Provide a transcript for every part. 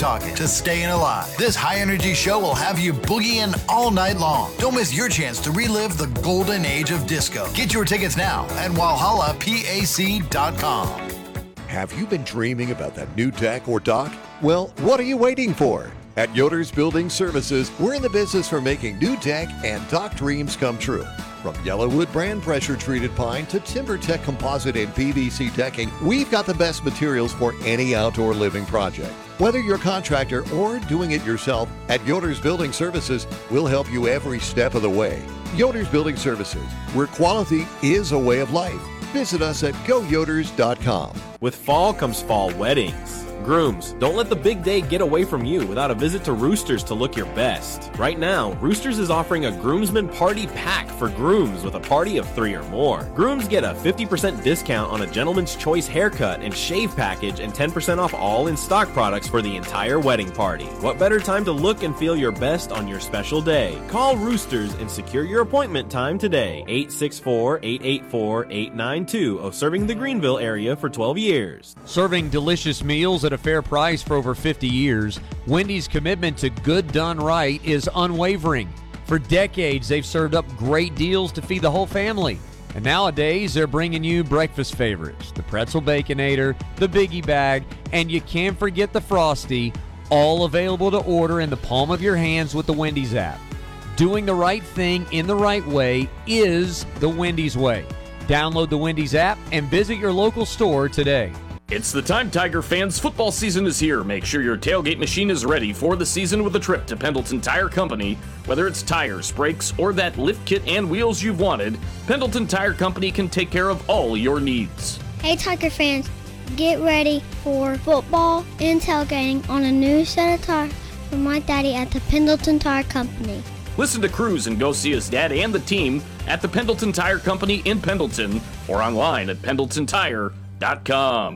talking to staying alive. This high-energy show will have you boogieing all night long. Don't miss your chance to relive the golden age of disco. Get your tickets now at WalhallaPAC.com. Have you been dreaming about that new deck or dock? Well, what are you waiting for? At Yoder's Building Services, we're in the business for making new deck and dock dreams come true. From Yellowwood brand pressure-treated pine to TimberTech composite and PVC decking, we've got the best materials for any outdoor living project. Whether you're a contractor or doing it yourself, at Yoder's Building Services, we'll help you every step of the way. Yoder's Building Services, where quality is a way of life. Visit us at goyoders.com. With fall comes fall weddings. Grooms, don't let the big day get away from you without a visit to Roosters to look your best. Right now, Roosters is offering a groomsman party pack for grooms with a party of 3 or more. Grooms get a 50% discount on a gentleman's choice haircut and shave package and 10% off all in-stock products for the entire wedding party. What better time to look and feel your best on your special day? Call Roosters and secure your appointment time today. 864-884-892, serving the Greenville area for 12 years. Serving delicious meals at a fair price for over 50 years, Wendy's commitment to good done right is unwavering. For decades, they've served up great deals to feed the whole family. And nowadays, they're bringing you breakfast favorites, the Pretzel Baconator, the Biggie Bag, and you can't forget the Frosty, all available to order in the palm of your hands with the Wendy's app. Doing the right thing in the right way is the Wendy's way. Download the Wendy's app and visit your local store today. It's the time, Tiger fans. Football season is here. Make sure your tailgate machine is ready for the season with a trip to Pendleton Tire Company. Whether it's tires, brakes, or that lift kit and wheels you've wanted, Pendleton Tire Company can take care of all your needs. Hey, Tiger fans, get ready for football and tailgating on a new set of tires from my daddy at the Pendleton Tire Company. Listen to Cruz and go see his dad and the team at the Pendleton Tire Company in Pendleton or online at pendletontire.com.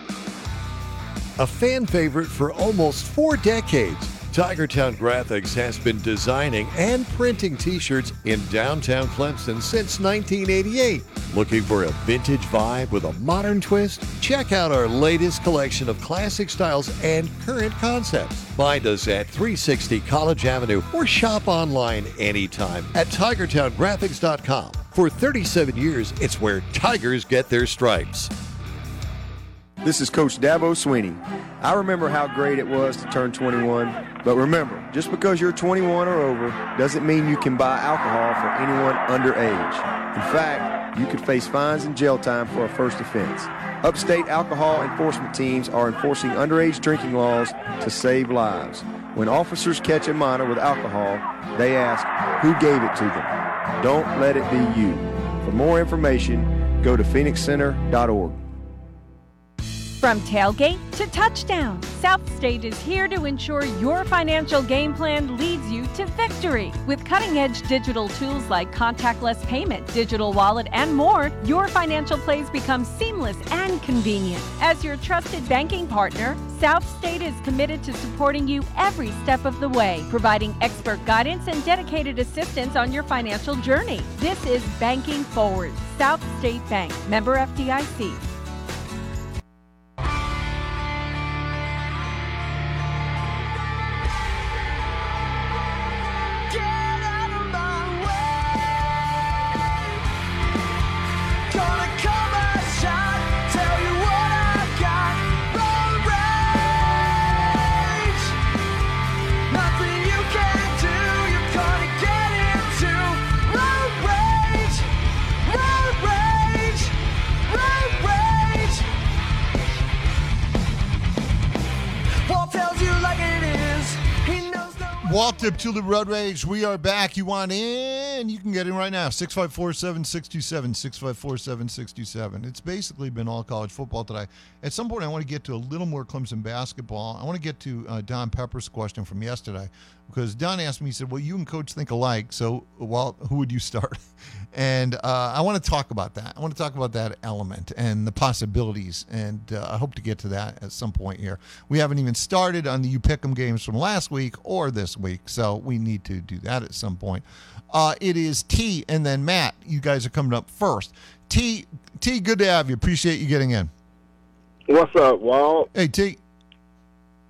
A fan favorite for almost 4 decades, Tigertown Graphics has been designing and printing t-shirts in downtown Clemson since 1988. Looking for a vintage vibe with a modern twist? Check out our latest collection of classic styles and current concepts. Find us at 360 College Avenue or shop online anytime at TigertownGraphics.com. For 37 years, it's where Tigers get their stripes. This is Coach Dabo Sweeney. I remember how great it was to turn 21, but remember, just because you're 21 or over doesn't mean you can buy alcohol for anyone underage. In fact, you could face fines and jail time for a first offense. Upstate alcohol enforcement teams are enforcing underage drinking laws to save lives. When officers catch a minor with alcohol, they ask, who gave it to them? Don't let it be you. For more information, go to phoenixcenter.org. From tailgate to touchdown, South State is here to ensure your financial game plan leads you to victory. With cutting-edge digital tools like contactless payment, digital wallet, and more, your financial plays become seamless and convenient. As your trusted banking partner, South State is committed to supporting you every step of the way, providing expert guidance and dedicated assistance on your financial journey. This is Banking Forward. South State Bank, member FDIC. Walked up to the Road Rage. We are back. You want in? You can get in right now. 654-7627. 654-7627. It's basically been all college football today. At some point, I want to get to a little more Clemson basketball. I want to get to Don Pepper's question from yesterday because Don asked me, he said, well, you and Coach think alike, so, well, who would you start? And I want to talk about that. I want to talk about that element and the possibilities, and I hope to get to that at some point here. We haven't even started on the You Pick'em games from last week or this week, so we need to do that at some point. It is T and then Matt. You guys are coming up first. T, good to have you. Appreciate you getting in. What's up, Walt? Hey, T.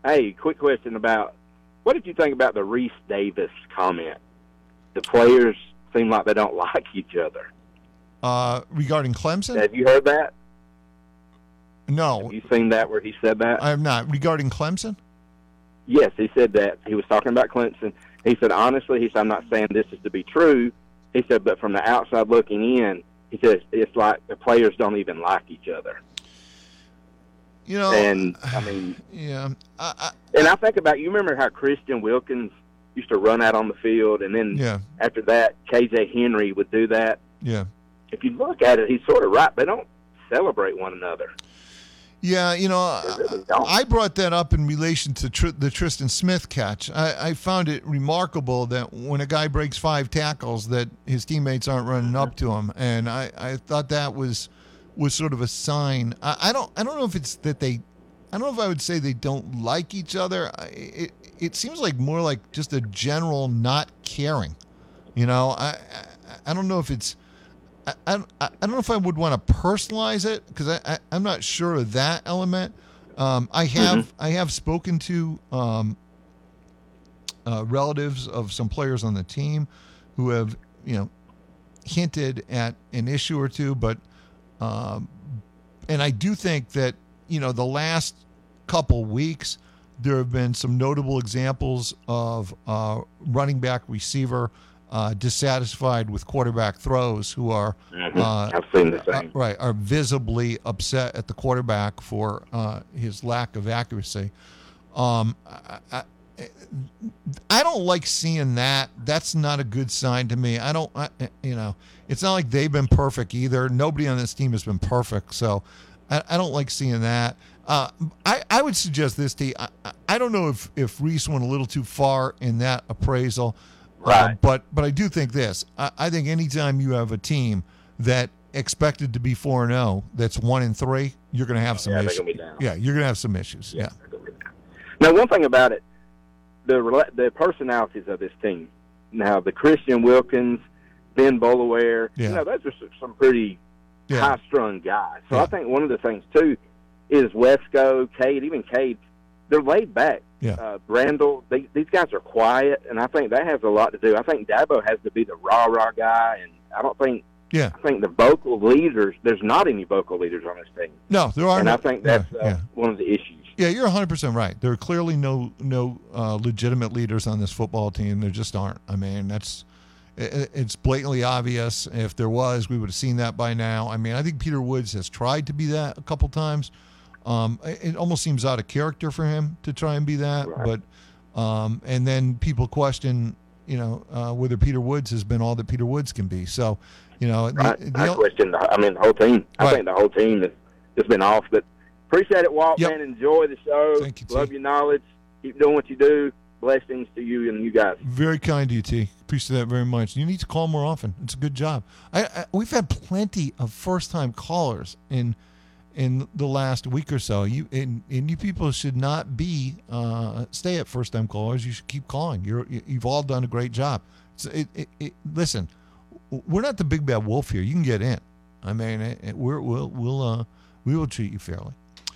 Hey, quick question about what did you think about the Reese Davis comment? The players seem like they don't like each other. Regarding Clemson? Have you heard that? No. Have you seen that where he said that? I have not. Regarding Clemson? Yes, he said that. He was talking about Clemson. He said, honestly, he said, I'm not saying this is to be true. He said, but from the outside looking in, he said, it's like the players don't even like each other. You know, and I mean, yeah. And I think about, you remember how Christian Wilkins used to run out on the field, and then after that, KJ Henry would do that. Yeah. If you look at it, he's sort of right. They don't celebrate one another. Yeah, you know, I brought that up in relation to the Tristan Smith catch. I found it remarkable that when a guy breaks 5 tackles, that his teammates aren't running up to him, and I thought that was sort of a sign. I don't know if it's that I don't know if I would say they don't like each other. It seems like more like just a general not caring. You know, I don't know if it's. I don't know if I would want to personalize it because I'm not sure of that element. I have spoken to relatives of some players on the team who have hinted at an issue or two, but and I do think that the last couple weeks there have been some notable examples of running back receiver dissatisfied with quarterback throws who are I've seen the same. are visibly upset at the quarterback for his lack of accuracy. I don't like seeing that. That's not a good sign to me. It's not like they've been perfect either. Nobody on this team has been perfect, so I don't like seeing that. I would suggest this, T. I don't know if Reese went a little too far in that appraisal. Right. But I do think this. I think anytime you have a team that expected to be 4-0 that's 1-3, you're going to have some issues. Yeah, you're going to have some issues. Yeah. Now, one thing about it, the personalities of this team. Now, the Christian Wilkins, Ben Bolaware, those are some pretty high-strung guys. So I think one of the things, too, is Wesco, Cade, even Cade, they're laid back. Yeah. Brandel, these guys are quiet, and I think that has a lot to do. I think Dabo has to be the rah-rah guy, and I don't think I think the vocal leaders, there's not any vocal leaders on this team. No, there are and not. I think that's one of the issues. Yeah, you're 100% right. There are clearly no legitimate leaders on this football team. There just aren't. I mean, it's blatantly obvious. If there was, we would have seen that by now. I mean, I think Peter Woods has tried to be that a couple times. It almost seems out of character for him to try and be that, but and then people question, whether Peter Woods has been all that Peter Woods can be. So, I question. The whole team. I think the whole team has been off. But appreciate it, Walt. Man, enjoy the show. Thank you, T. Love your knowledge. Keep doing what you do. Blessings to you and you guys. Very kind to you, T. Appreciate that very much. You need to call more often. It's a good job. We've had plenty of first-time callers in the last week or so. You people should not stay at first-time callers. You should keep calling. You've all done a great job. Listen, we're not the big bad wolf here. You can get in. I mean, we will treat you fairly.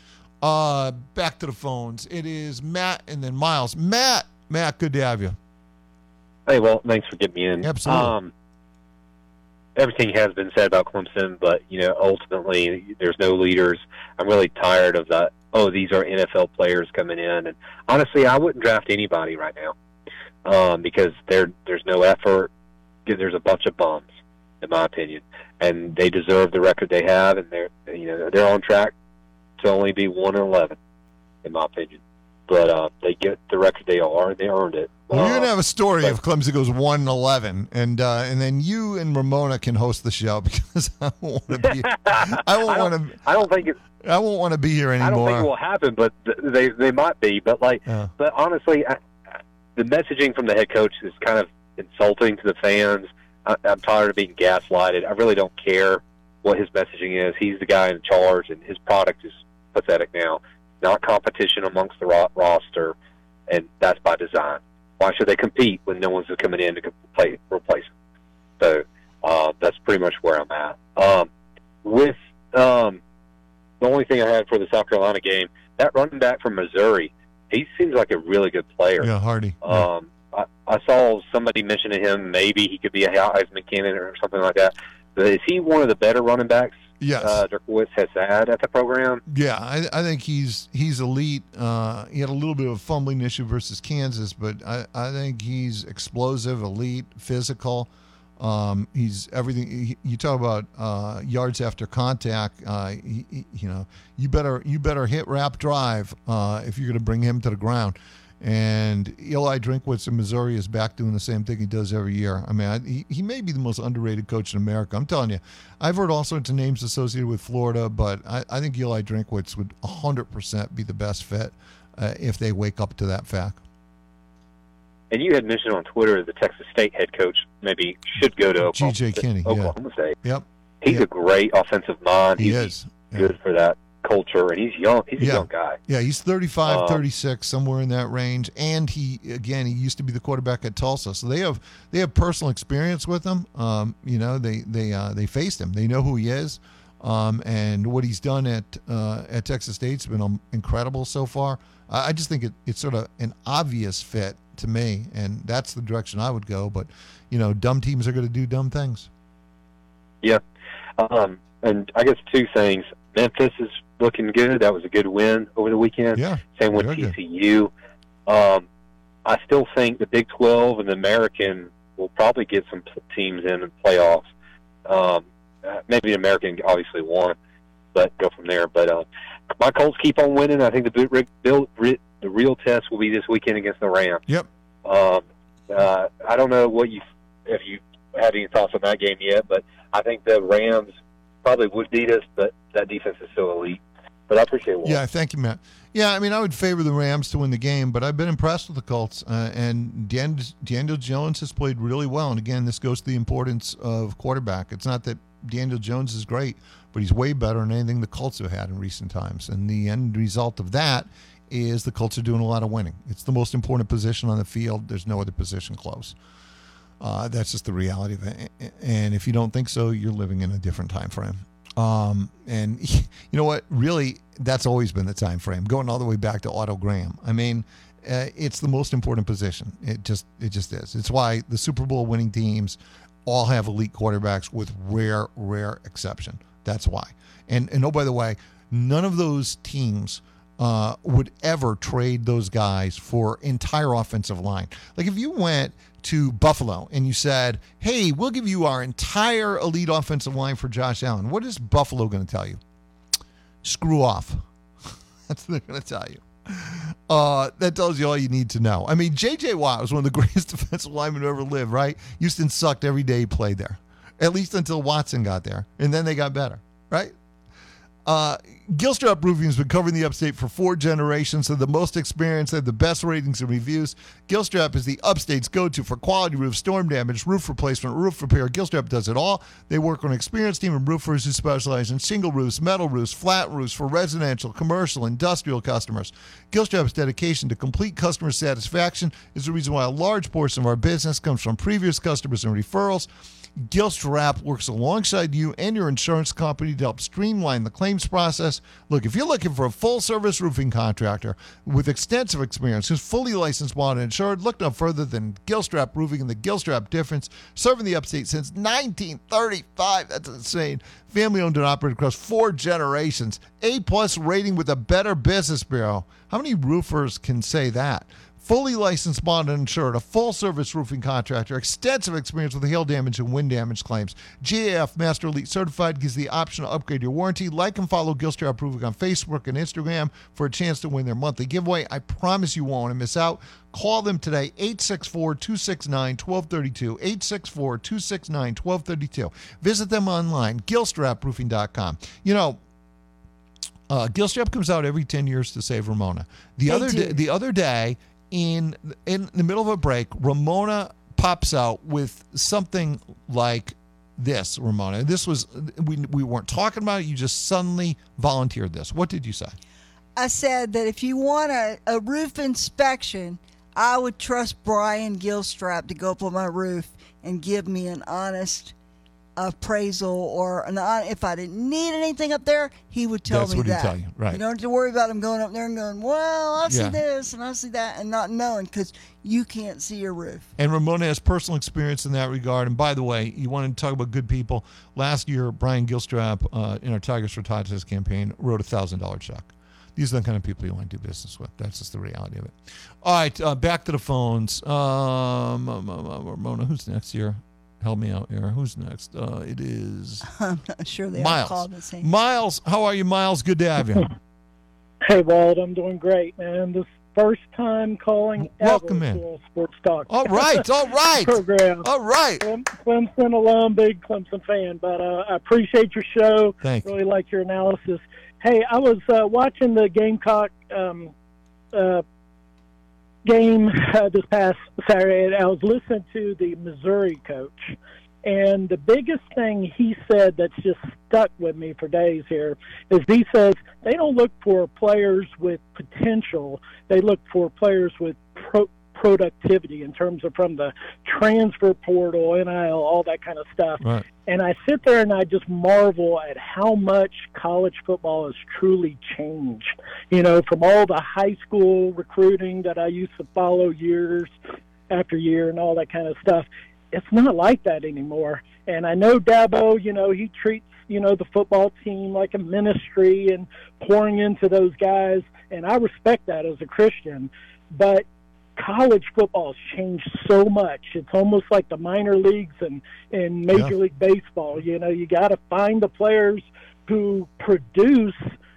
Back to the phones. It is Matt and then Miles. Matt, good to have you. Hey, well, thanks for getting me in. Absolutely. Everything has been said about Clemson, but, ultimately there's no leaders. I'm really tired of that. Oh, these are NFL players coming in. And honestly, I wouldn't draft anybody right now because there's no effort. There's a bunch of bums, in my opinion, and they deserve the record they have, and they're on track to only be 1-11, in my opinion. But they get the record they are, and they earned it. Well, you're gonna have a story if Clemson goes 1-11, and then you and Ramona can host the show because I won't want to be. I won't want to be here anymore. I don't think it will happen, but they might be. But but honestly, the messaging from the head coach is kind of insulting to the fans. I'm tired of being gaslighted. I really don't care what his messaging is. He's the guy in charge, and his product is pathetic now. Not competition amongst the roster, and that's by design. Why should they compete when no one's coming in to replace them? So that's pretty much where I'm at. With the only thing I had for the South Carolina game, that running back from Missouri, he seems like a really good player. Yeah, Hardy. I saw somebody mentioning him. Maybe he could be a Heisman candidate or something like that. But is he one of the better running backs? Yes. Derkowitz has had at the program. Yeah, I think he's elite. He had a little bit of a fumbling issue versus Kansas, but I think he's explosive, elite, physical. He's everything. You talk about yards after contact. You better hit wrap drive if you're going to bring him to the ground. And Eli Drinkwitz in Missouri is back doing the same thing he does every year. I mean, he may be the most underrated coach in America. I'm telling you, I've heard all sorts of names associated with Florida, but I think Eli Drinkwitz would 100% be the best fit if they wake up to that fact. And you had mentioned on Twitter the Texas State head coach maybe should go to G.J. Kinney, Oklahoma State. Yep. He's a great offensive mind. He is. Good for that culture, and he's young. He's a young guy. Yeah, he's 35, 36, somewhere in that range. And he used to be the quarterback at Tulsa, so they have personal experience with him. They faced him. They know who he is, and what he's done at Texas State's been incredible so far. I just think it's sort of an obvious fit to me, and that's the direction I would go. But dumb teams are going to do dumb things. Yeah, and I guess two things. Memphis is looking good. That was a good win over the weekend. Yeah, same with TCU. I still think the Big 12 and the American will probably get some teams in the playoffs. Maybe the American obviously won, but go from there. But my Colts keep on winning. I think the real test will be this weekend against the Rams. Yep. I don't know if you have any thoughts on that game yet, but I think the Rams probably would beat us, but that defense is so elite. But I appreciate it. Yeah, thank you, Matt. Yeah, I mean, I would favor the Rams to win the game, but I've been impressed with the Colts. And Daniel Jones has played really well. And again, this goes to the importance of quarterback. It's not that Daniel Jones is great, but he's way better than anything the Colts have had in recent times. And the end result of that is the Colts are doing a lot of winning. It's the most important position on the field. There's no other position close. That's just the reality of it. And if you don't think so, you're living in a different time frame. And you know what? Really, that's always been the time frame, going all the way back to Otto Graham. I mean, it's the most important position. It just is. It's why the Super Bowl winning teams all have elite quarterbacks with rare exception. That's why. And oh, by the way, none of those teams would ever trade those guys for entire offensive line. Like if you went to Buffalo and you said, hey, we'll give you our entire elite offensive line for Josh Allen, what is Buffalo going to tell you? Screw off. That's what they're going to tell you. That tells you all you need to know. I mean, J.J. Watt was one of the greatest defensive linemen who ever lived, right? Houston sucked every day he played there, at least until Watson got there, and then they got better, right? Gilstrap Roofing has been covering the upstate for 4 generations. They're the most experienced. They have the best ratings and reviews. Gilstrap is the upstate's go-to for quality roofs, storm damage, roof replacement, roof repair. Gilstrap does it all. They work with an experienced team of roofers who specialize in shingle roofs, metal roofs, flat roofs for residential, commercial, industrial customers. Gilstrap's dedication to complete customer satisfaction is the reason why a large portion of our business comes from previous customers and referrals. Gilstrap works alongside you and your insurance company to help streamline the claims process. Look, if you're looking for a full-service roofing contractor with extensive experience who's fully licensed, bonded, and insured, look no further than Gilstrap Roofing and the Gilstrap difference, serving the upstate since 1935. That's insane. Family-owned and operated across 4 generations. A-plus rating with a Better Business Bureau. How many roofers can say that? Fully licensed, bonded, and insured, a full-service roofing contractor, extensive experience with hail damage and wind damage claims. GAF Master Elite Certified gives the option to upgrade your warranty. Like and follow Gilstrap Roofing on Facebook and Instagram for a chance to win their monthly giveaway. I promise you won't want to miss out. Call them today, 864-269-1232, 864-269-1232. Visit them online, gilstraproofing.com. You know, Gilstrap comes out every 10 years to save Ramona. The other day, in the middle of a break, Ramona pops out with something like this, Ramona. This was, we weren't talking about it. You just suddenly volunteered this. What did you say? I said that if you want a roof inspection, I would trust Brian Gilstrap to go up on my roof and give me an honest appraisal or if I didn't need anything up there, he would tell me that. That's what he'd tell you, right? You don't have to worry about him going up there and going, well, I see this and I see that, and not knowing because you can't see your roof. And Ramona has personal experience in that regard. And by the way, you want to talk about good people. Last year, Brian Gilstrap in our Tigers for Tots campaign wrote a $1,000 check. These are the kind of people you want to do business with. That's just the reality of it. All right, back to the phones. Ramona, who's next here? Help me out here. Who's next? It is I'm not sure they Miles. all called the same. Miles, how are you, Miles? Good to have you. Hey, Walt, I'm doing great, man. This first time calling Welcome ever in. to a Sports Talk. All right. program. All right. Clemson alum, big Clemson fan, but I appreciate your show. Thank you. Really like your analysis. Hey, I was watching the Gamecock game this past Saturday, and I was listening to the Missouri coach. And the biggest thing he said that's just stuck with me for days here is he says they don't look for players with potential. They look for players with productivity in terms of from the transfer portal, NIL, all that kind of stuff. Right. And I sit there and I just marvel at how much college football has truly changed. You know, from all the high school recruiting that I used to follow years after year and all that kind of stuff. It's not like that anymore. And I know Dabo, you know, he treats, you know, the football team like a ministry and pouring into those guys. And I respect that as a Christian. But college football has changed so much. It's almost like the minor leagues and Major League Baseball. You know, you got to find the players who produce.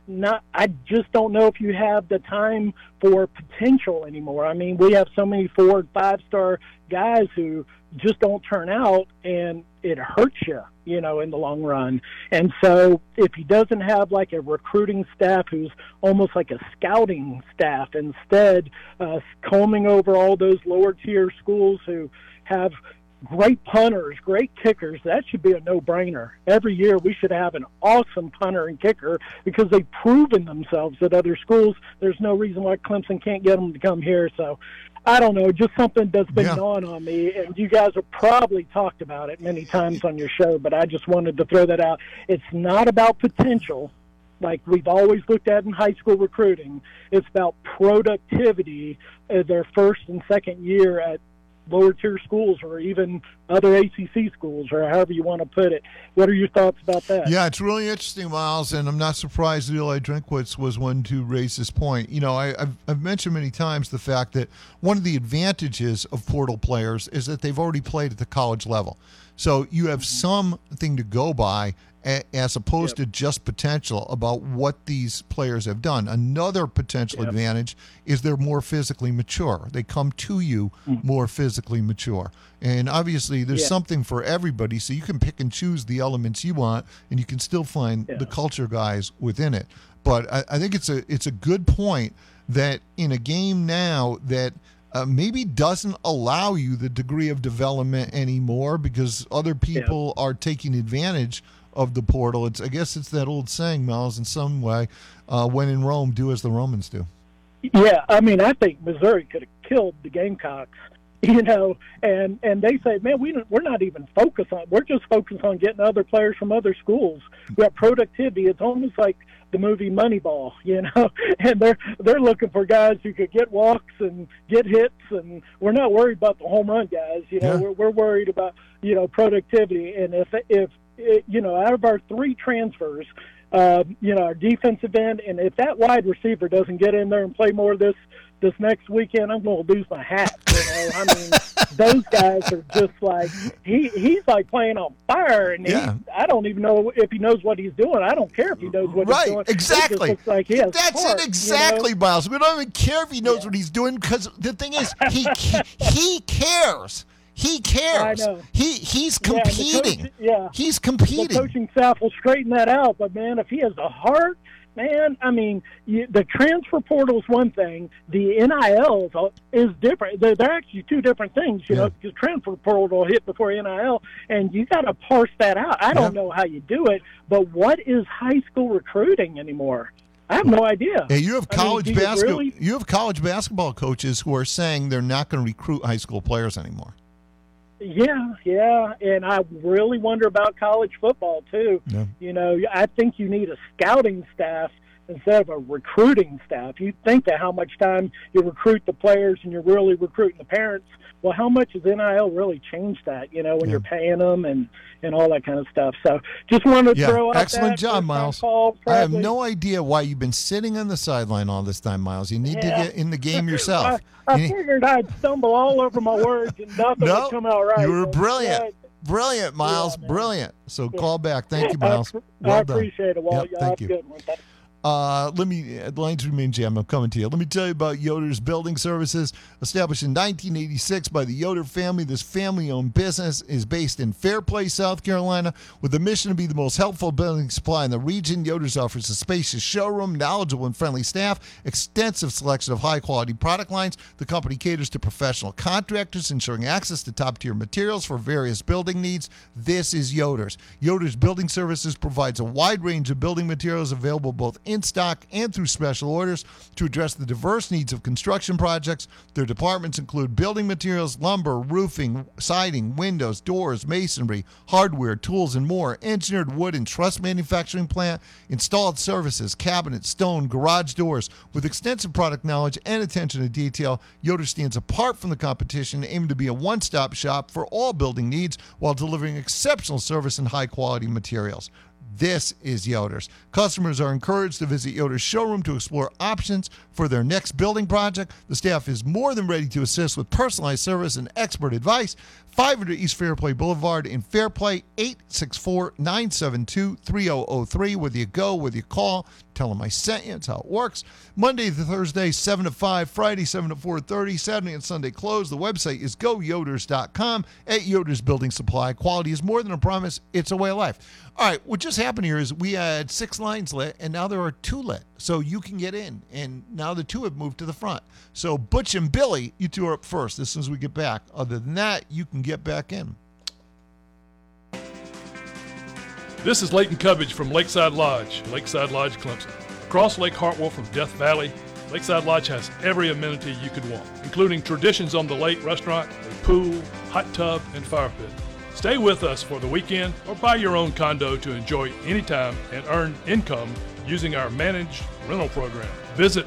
I just don't know if you have the time for potential anymore. I mean, we have so many 4- and 5-star guys who just don't turn out, and it hurts you, you know, in the long run. And so if he doesn't have like a recruiting staff who's almost like a scouting staff, instead combing over all those lower tier schools who have great punters, great kickers, that should be a no-brainer. Every year we should have an awesome punter and kicker because they've proven themselves at other schools. There's no reason why Clemson can't get them to come here. So I don't know, just something that's been gnawing on me, and you guys have probably talked about it many times on your show, but I just wanted to throw that out. It's not about potential like we've always looked at in high school recruiting. It's about productivity their first and second year at lower tier schools or even other ACC schools or however you want to put it. What are your thoughts about that? Yeah, it's really interesting, Miles, and I'm not surprised that Eli Drinkwitz was one to raise this point. You know, I've mentioned many times the fact that one of the advantages of portal players is that they've already played at the college level. So you have something to go by as opposed to just potential about what these players have done. Another potential advantage is they're more physically mature. They come to you more physically mature. And obviously there's something for everybody, so you can pick and choose the elements you want, and you can still find the culture guys within it. But I think it's a good point that in a game now that maybe doesn't allow you the degree of development anymore because other people are taking advantage of the portal. I guess it's that old saying, Miles, in some way, when in Rome, do as the Romans do. Yeah, I mean, I think Missouri could have killed the Gamecocks, you know, and they say, man, we're not even focused on, we're just focused on getting other players from other schools. We have productivity. It's almost like the movie Moneyball, you know, and they're looking for guys who could get walks and get hits, and we're not worried about the home run guys, you know, we're worried about, you know, productivity. And if you know, out of our 3 transfers, you know, our defensive end, and if that wide receiver doesn't get in there and play more this next weekend, I'm going to lose my hat. You know, I mean, those guys are just like he's like playing on fire, and I don't even know if he knows what he's doing. I don't care if he knows what he's doing. Right, exactly. It just looks like he has That's heart, it exactly, you know? Miles. We don't even care if he knows what he's doing because the thing is, he cares. He cares. I know. He's competing. He's competing. The coaching staff will straighten that out. But, man, if he has a heart, man, I mean, the transfer portal is one thing. The NIL is different. They're actually 2 different things, you know, because transfer portal will hit before NIL, and you got to parse that out. I don't know how you do it, but what is high school recruiting anymore? I have no idea. Hey, you have college basketball. You have college basketball coaches who are saying they're not going to recruit high school players anymore. Yeah, and I really wonder about college football too. Yeah. You know, I think you need a scouting staff instead of a recruiting staff. You think of how much time you recruit the players and you're really recruiting the parents. Well, how much has NIL really changed that, you know, when you're paying them and all that kind of stuff. So just wanted to throw out excellent that job, Miles. I have no idea why you've been sitting on the sideline all this time, Miles. You need to get in the game yourself. I figured I'd stumble all over my words and nothing would come out right. You were brilliant. Brilliant, Miles. Brilliant. So call back. Thank you, Miles. I appreciate it, Walt. Thank you. Good one. Thanks. The lines remain jammed. I'm coming to you. Let me tell you about Yoder's Building Services. Established in 1986 by the Yoder family, this family-owned business is based in Fairplay, South Carolina, with the mission to be the most helpful building supply in the region. Yoder's offers a spacious showroom, knowledgeable and friendly staff, extensive selection of high-quality product lines. The company caters to professional contractors, ensuring access to top-tier materials for various building needs. This is Yoder's. Yoder's Building Services provides a wide range of building materials available both in stock and through special orders to address the diverse needs of construction projects. Their departments include building materials, lumber, roofing, siding, windows, doors, masonry, hardware, tools, and more, engineered wood and truss manufacturing plant, installed services, cabinets, stone, garage doors. With extensive product knowledge and attention to detail, Yoder stands apart from the competition, aiming to be a one-stop shop for all building needs while delivering exceptional service and high-quality materials. This is Yoder's. Customers are encouraged to visit Yoder's showroom to explore options for their next building project. The staff is more than ready to assist with personalized service and expert advice. 500 East Fairplay Boulevard in Fairplay, 864-972-3003. Whether you go, whether you call, tell them I sent you. That's how it works. Monday to Thursday, 7 to 5. Friday, 7 to 4:30. Saturday and Sunday closed. The website is goyoders.com. At Yoder's Building Supply, quality is more than a promise. It's a way of life. All right, what just happened here is we had 6 lines lit, and now there are 2 lit. So you can get in, and now the 2 have moved to the front. So Butch and Billy, you 2 are up first as soon as we get back. Other than that, you can get back in. This is Leighton Cubbage from Lakeside Lodge, Clemson. Across Lake Hartwell from Death Valley, Lakeside Lodge has every amenity you could want, including Traditions on the Lake restaurant, a pool, hot tub, and fire pit. Stay with us for the weekend or buy your own condo to enjoy anytime and earn income using our managed rental program. Visit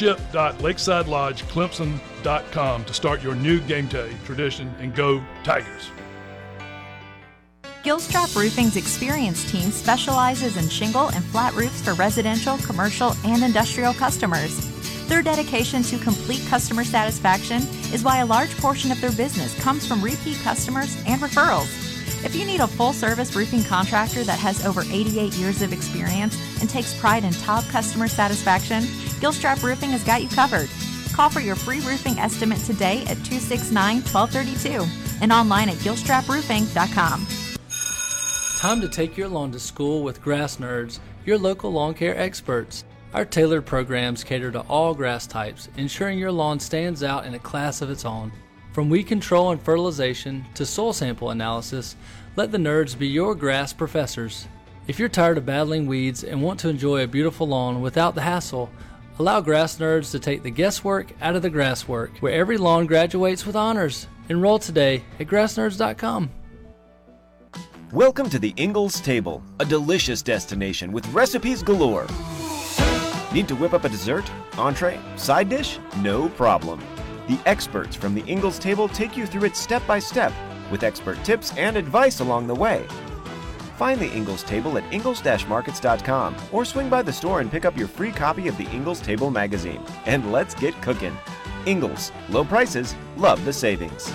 ownership.lakesidelodgeclemson.com to start your new game day tradition and go Tigers. Gilstrap Roofing's experienced team specializes in shingle and flat roofs for residential, commercial, and industrial customers. Their dedication to complete customer satisfaction is why a large portion of their business comes from repeat customers and referrals. If you need a full-service roofing contractor that has over 88 years of experience and takes pride in top customer satisfaction, Gilstrap Roofing has got you covered. Call for your free roofing estimate today at 269-1232 and online at gilstraproofing.com. Time to take your lawn to school with Grass Nerds, your local lawn care experts. Our tailored programs cater to all grass types, ensuring your lawn stands out in a class of its own. From weed control and fertilization to soil sample analysis, let the nerds be your grass professors. If you're tired of battling weeds and want to enjoy a beautiful lawn without the hassle, allow Grass Nerds to take the guesswork out of the grass work, where every lawn graduates with honors. Enroll today at grassnerds.com. Welcome to the Ingalls Table, a delicious destination with recipes galore. Need to whip up a dessert, entree, side dish? No problem. The experts from the Ingalls Table take you through it step by step with expert tips and advice along the way. Find the Ingalls Table at ingalls-markets.com or swing by the store and pick up your free copy of the Ingalls Table magazine. And let's get cooking. Ingalls, low prices, love the savings.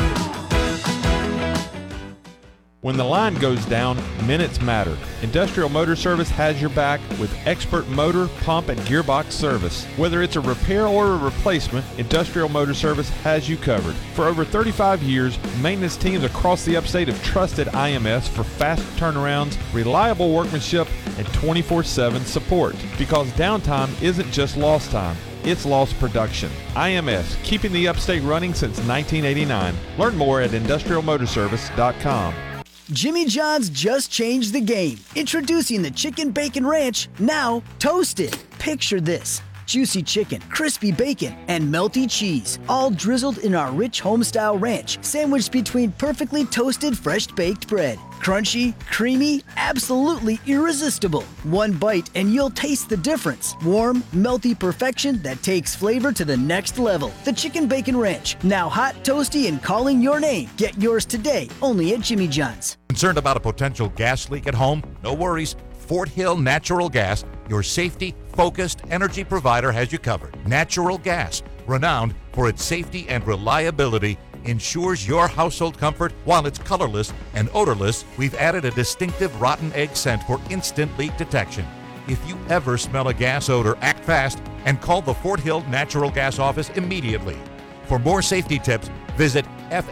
When the line goes down, minutes matter. Industrial Motor Service has your back with expert motor, pump, and gearbox service. Whether it's a repair or a replacement, Industrial Motor Service has you covered. For over 35 years, maintenance teams across the upstate have trusted IMS for fast turnarounds, reliable workmanship, and 24/7 support. Because downtime isn't just lost time. It's lost production. IMS, keeping the upstate running since 1989. Learn more at industrialmotorservice.com. Jimmy John's just changed the game. Introducing the Chicken Bacon Ranch, now toasted. Picture this. juicy chicken, crispy bacon, and melty cheese, all drizzled in our rich home-style ranch, sandwiched between perfectly toasted, fresh-baked bread. Crunchy, creamy, absolutely irresistible. One bite and you'll taste the difference. Warm, melty perfection that takes flavor to the next level. The Chicken Bacon Ranch, now hot, toasty, and calling your name. Get yours today, only at Jimmy John's. Concerned about a potential gas leak at home? No worries. Fort Hill Natural Gas, your safety-focused energy provider, has you covered. Natural gas, renowned for its safety and reliability, ensures your household comfort while it's colorless and odorless. We've added a distinctive rotten egg scent for instant leak detection. If you ever smell a gas odor, act fast and call the Fort Hill Natural Gas office immediately. For more safety tips, visit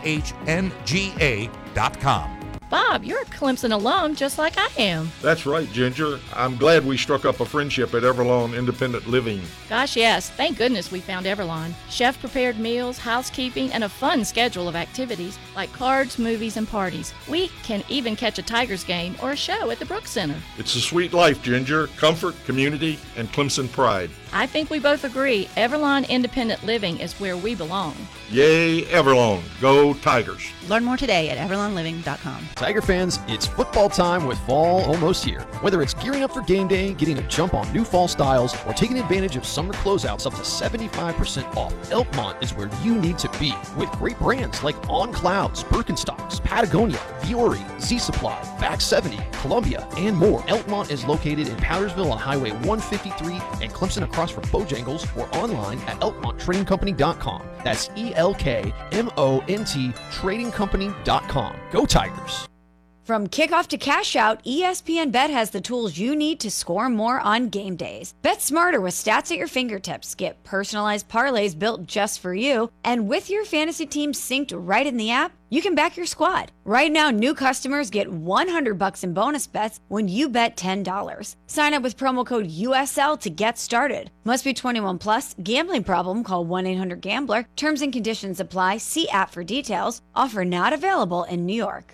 FHNGA.com. Bob, you're a Clemson alum just like I am. That's right, Ginger. I'm glad we struck up a friendship at Everlawn Independent Living. Gosh, yes. Thank goodness we found Everlawn. Chef-prepared meals, housekeeping, and a fun schedule of activities like cards, movies, and parties. We can even catch a Tigers game or a show at the Brooks Center. It's a sweet life, Ginger. Comfort, community, and Clemson pride. I think we both agree Everlawn Independent Living is where we belong. Yay, Everlawn. Go Tigers. Learn more today at everlawnliving.com. Tiger fans, it's football time with fall almost here. Whether it's gearing up for game day, getting a jump on new fall styles, or taking advantage of summer closeouts up to 75% off, Elkmont is where you need to be. With great brands like On Clouds, Birkenstocks, Patagonia, Viore, Z Supply, Back 70, Columbia, and more. Elkmont is located in Powdersville on Highway 153 and Clemson across from Bojangles, or online at elkmonttradingcompany.com. That's ELKMONT tradingcompany.com. Go Tigers! From kickoff to cash out, ESPN Bet has the tools you need to score more on game days. Bet smarter with stats at your fingertips. Get personalized parlays built just for you. And with your fantasy team synced right in the app, you can back your squad. Right now, new customers get $100 in bonus bets when you bet $10. Sign up with promo code USL to get started. Must be 21 plus. Gambling problem? Call 1-800-GAMBLER. Terms and conditions apply. See app for details. Offer not available in New York.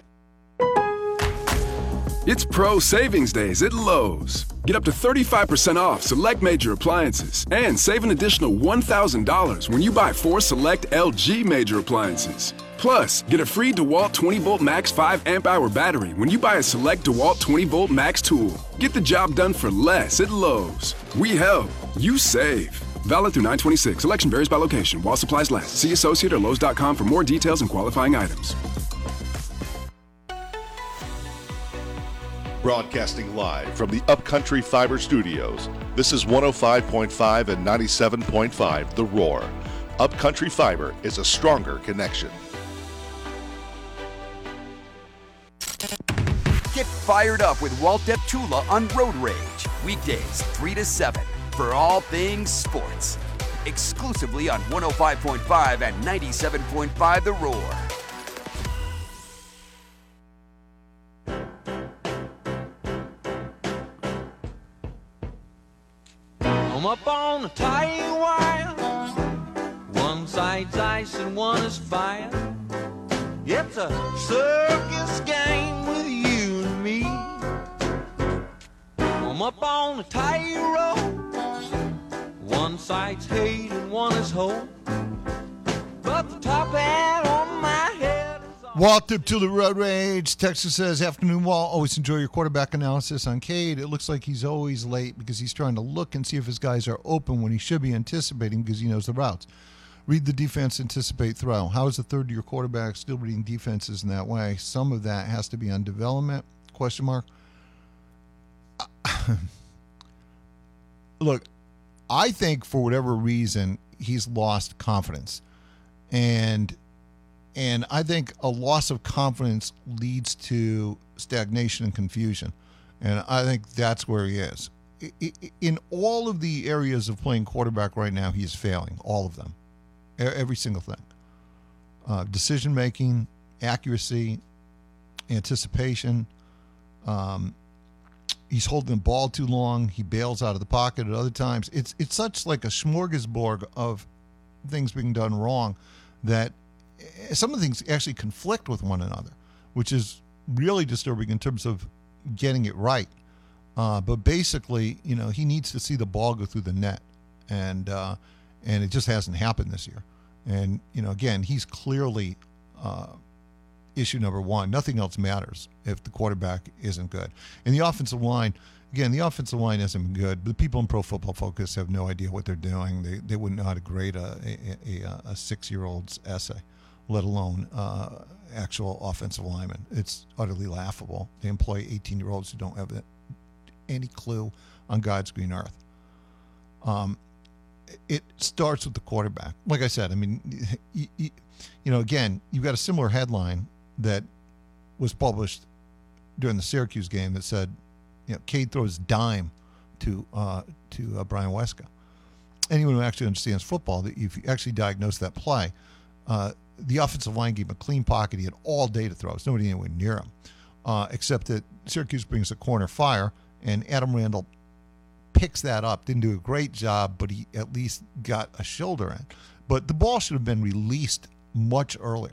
It's Pro Savings Days at Lowe's. Get up to 35% off select major appliances and save an additional $1,000 when you buy 4 select LG major appliances. Plus, get a free DeWalt 20-volt max 5 amp-hour battery when you buy a select DeWalt 20-volt max tool. Get the job done for less at Lowe's. We help, you save. Valid through 9/26. Selection varies by location while supplies last. See associate or Lowe's.com for more details and qualifying items. Broadcasting live from the Upcountry Fiber Studios. This is 105.5 and 97.5 The Roar. Upcountry Fiber is a stronger connection. Get fired up with Walt Deptula on Road Rage. Weekdays 3 to 7 for all things sports. Exclusively on 105.5 and 97.5 The Roar. I'm up on a tight wire. One side's ice and one is fire. It's a circus game with you and me. I'm up on a tight rope. One side's hate and one is hope. But the top hat on my head is Walt Deptula Road Rage. Texas says, afternoon, Walt. Always enjoy your quarterback analysis on Cade. It looks like he's always late because he's trying to look and see if his guys are open when he should be anticipating because he knows the routes. Read the defense, anticipate throw. How is a third-year quarterback still reading defenses in that way? Some of that has to be on development, question mark. Look, I think for whatever reason, he's lost confidence. And I think a loss of confidence leads to stagnation and confusion. And I think that's where he is. In all of the areas of playing quarterback right now, he is failing, all of them. Every single thing. Decision-making, accuracy, anticipation. He's holding the ball too long. He bails out of the pocket at other times. It's such like a smorgasbord of things being done wrong that some of the things actually conflict with one another, which is really disturbing in terms of getting it right. But basically, he needs to see the ball go through the net. and it just hasn't happened this year. And again, he's clearly issue number one. Nothing else matters if the quarterback isn't good. And the offensive line, again, the offensive line hasn't been good. The people in Pro Football Focus have no idea what they're doing. They wouldn't know how to grade a 6-year-old's essay, let alone actual offensive linemen. It's utterly laughable. They employ 18-year-olds who don't have any clue on God's green earth. It starts with the quarterback. Like I said, I mean, again, you've got a similar headline that was published during the Syracuse game that said, Cade throws dime to Brian Wesco. Anyone who actually understands football, if you actually diagnose that play, the offensive line gave him a clean pocket. He had all day to throw. There's nobody anywhere near him, except that Syracuse brings a corner fire, and Adam Randall picks that up. Didn't do a great job, but he at least got a shoulder in. But the ball should have been released much earlier,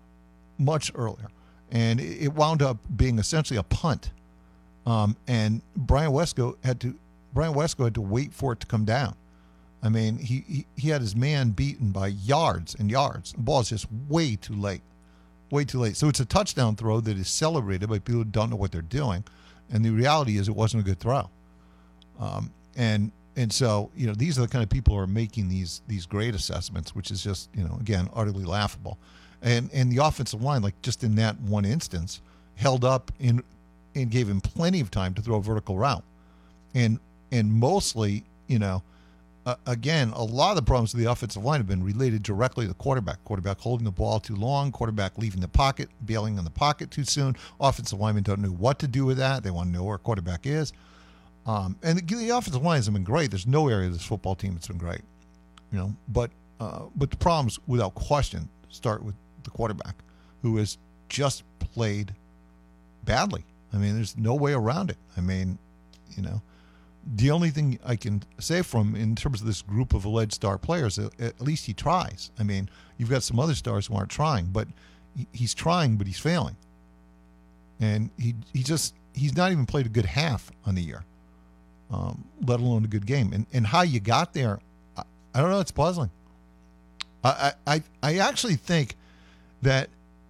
and it wound up being essentially a punt. And Brian Wesco had to wait for it to come down. I mean, he had his man beaten by yards and yards. The ball is just way too late. So it's a touchdown throw that is celebrated by people who don't know what they're doing. And the reality is it wasn't a good throw. And so, these are the kind of people who are making these grade assessments, which is just, again, utterly laughable. And the offensive line, like just in that one instance, held up and gave him plenty of time to throw a vertical route. And mostly, again, a lot of the problems with the offensive line have been related directly to the quarterback. Quarterback holding the ball too long, quarterback leaving the pocket, bailing in the pocket too soon. Offensive linemen don't know what to do with that. They want to know where quarterback is. And the offensive lines have been great. There's no area of this football team that's been great, But the problems, without question, start with the quarterback, who has just played badly. I mean, there's no way around it. I mean, the only thing I can say from in terms of this group of alleged star players, at least he tries. I mean, you've got some other stars who aren't trying, but he's trying, but he's failing. And he's not even played a good half on the year. Let alone a good game. And how you got there, I don't know. It's puzzling. I actually think that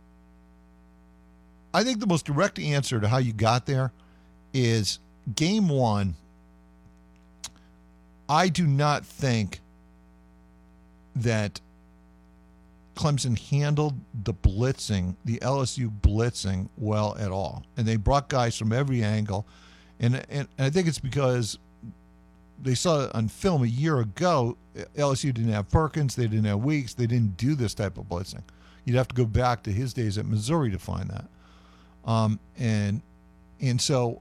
the most direct answer to how you got there is game one. I do not think that Clemson handled the LSU blitzing well at all. And they brought guys from every angle. And I think it's because they saw on film a year ago, LSU didn't have Perkins, they didn't have Weeks, they didn't do this type of blitzing. You'd have to go back to his days at Missouri to find that. And so,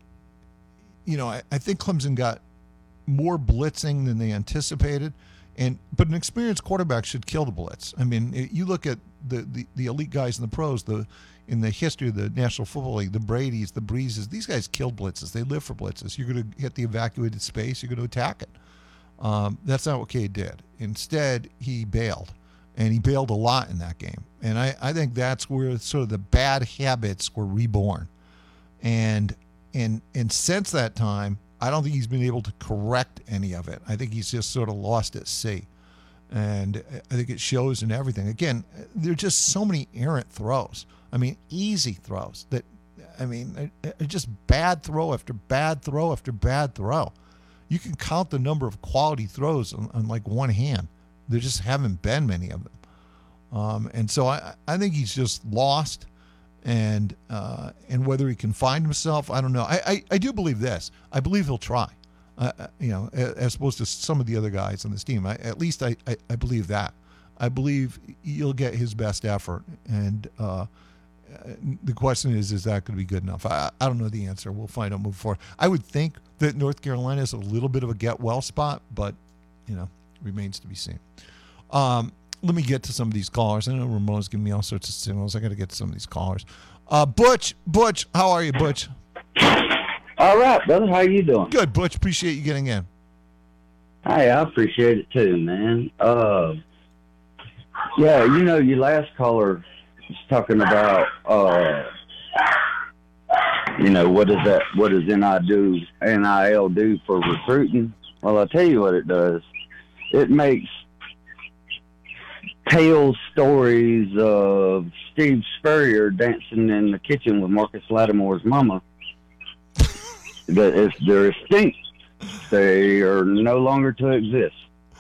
I think Clemson got more blitzing than they anticipated, but an experienced quarterback should kill the blitz. I mean, you look at the elite guys in the pros, in the history of the National Football League, the Bradys, the Breezes, these guys killed blitzes. They live for blitzes. You're going to hit the evacuated space. You're going to attack it. That's not what Cade did. Instead, he bailed, and he bailed a lot in that game. And I think that's where sort of the bad habits were reborn. And since that time, I don't think he's been able to correct any of it. I think he's just sort of lost at sea. And I think it shows in everything. Again, there are just so many errant throws. I mean, easy throws just bad throw after bad throw after bad throw. You can count the number of quality throws on like one hand. There just haven't been many of them. And so I think he's just lost. And whether he can find himself, I don't know. I do believe this. I believe he'll try. As opposed to some of the other guys on this team. At least I believe that. I believe he'll get his best effort. And the question is that going to be good enough? I don't know the answer. We'll find out moving forward. I would think that North Carolina is a little bit of a get-well spot, but, remains to be seen. Let me get to some of these callers. I know Ramon's giving me all sorts of signals. I got to get to some of these callers. Butch, how are you, Butch? All right, brother. How you doing? Good, Butch. Appreciate you getting in. Hey, I appreciate it too, man. Your last caller was talking about, what does NIL do for recruiting? Well, I'll tell you what it does. it makes tales, stories of Steve Spurrier dancing in the kitchen with Marcus Lattimore's mama. They're extinct. They are no longer to exist.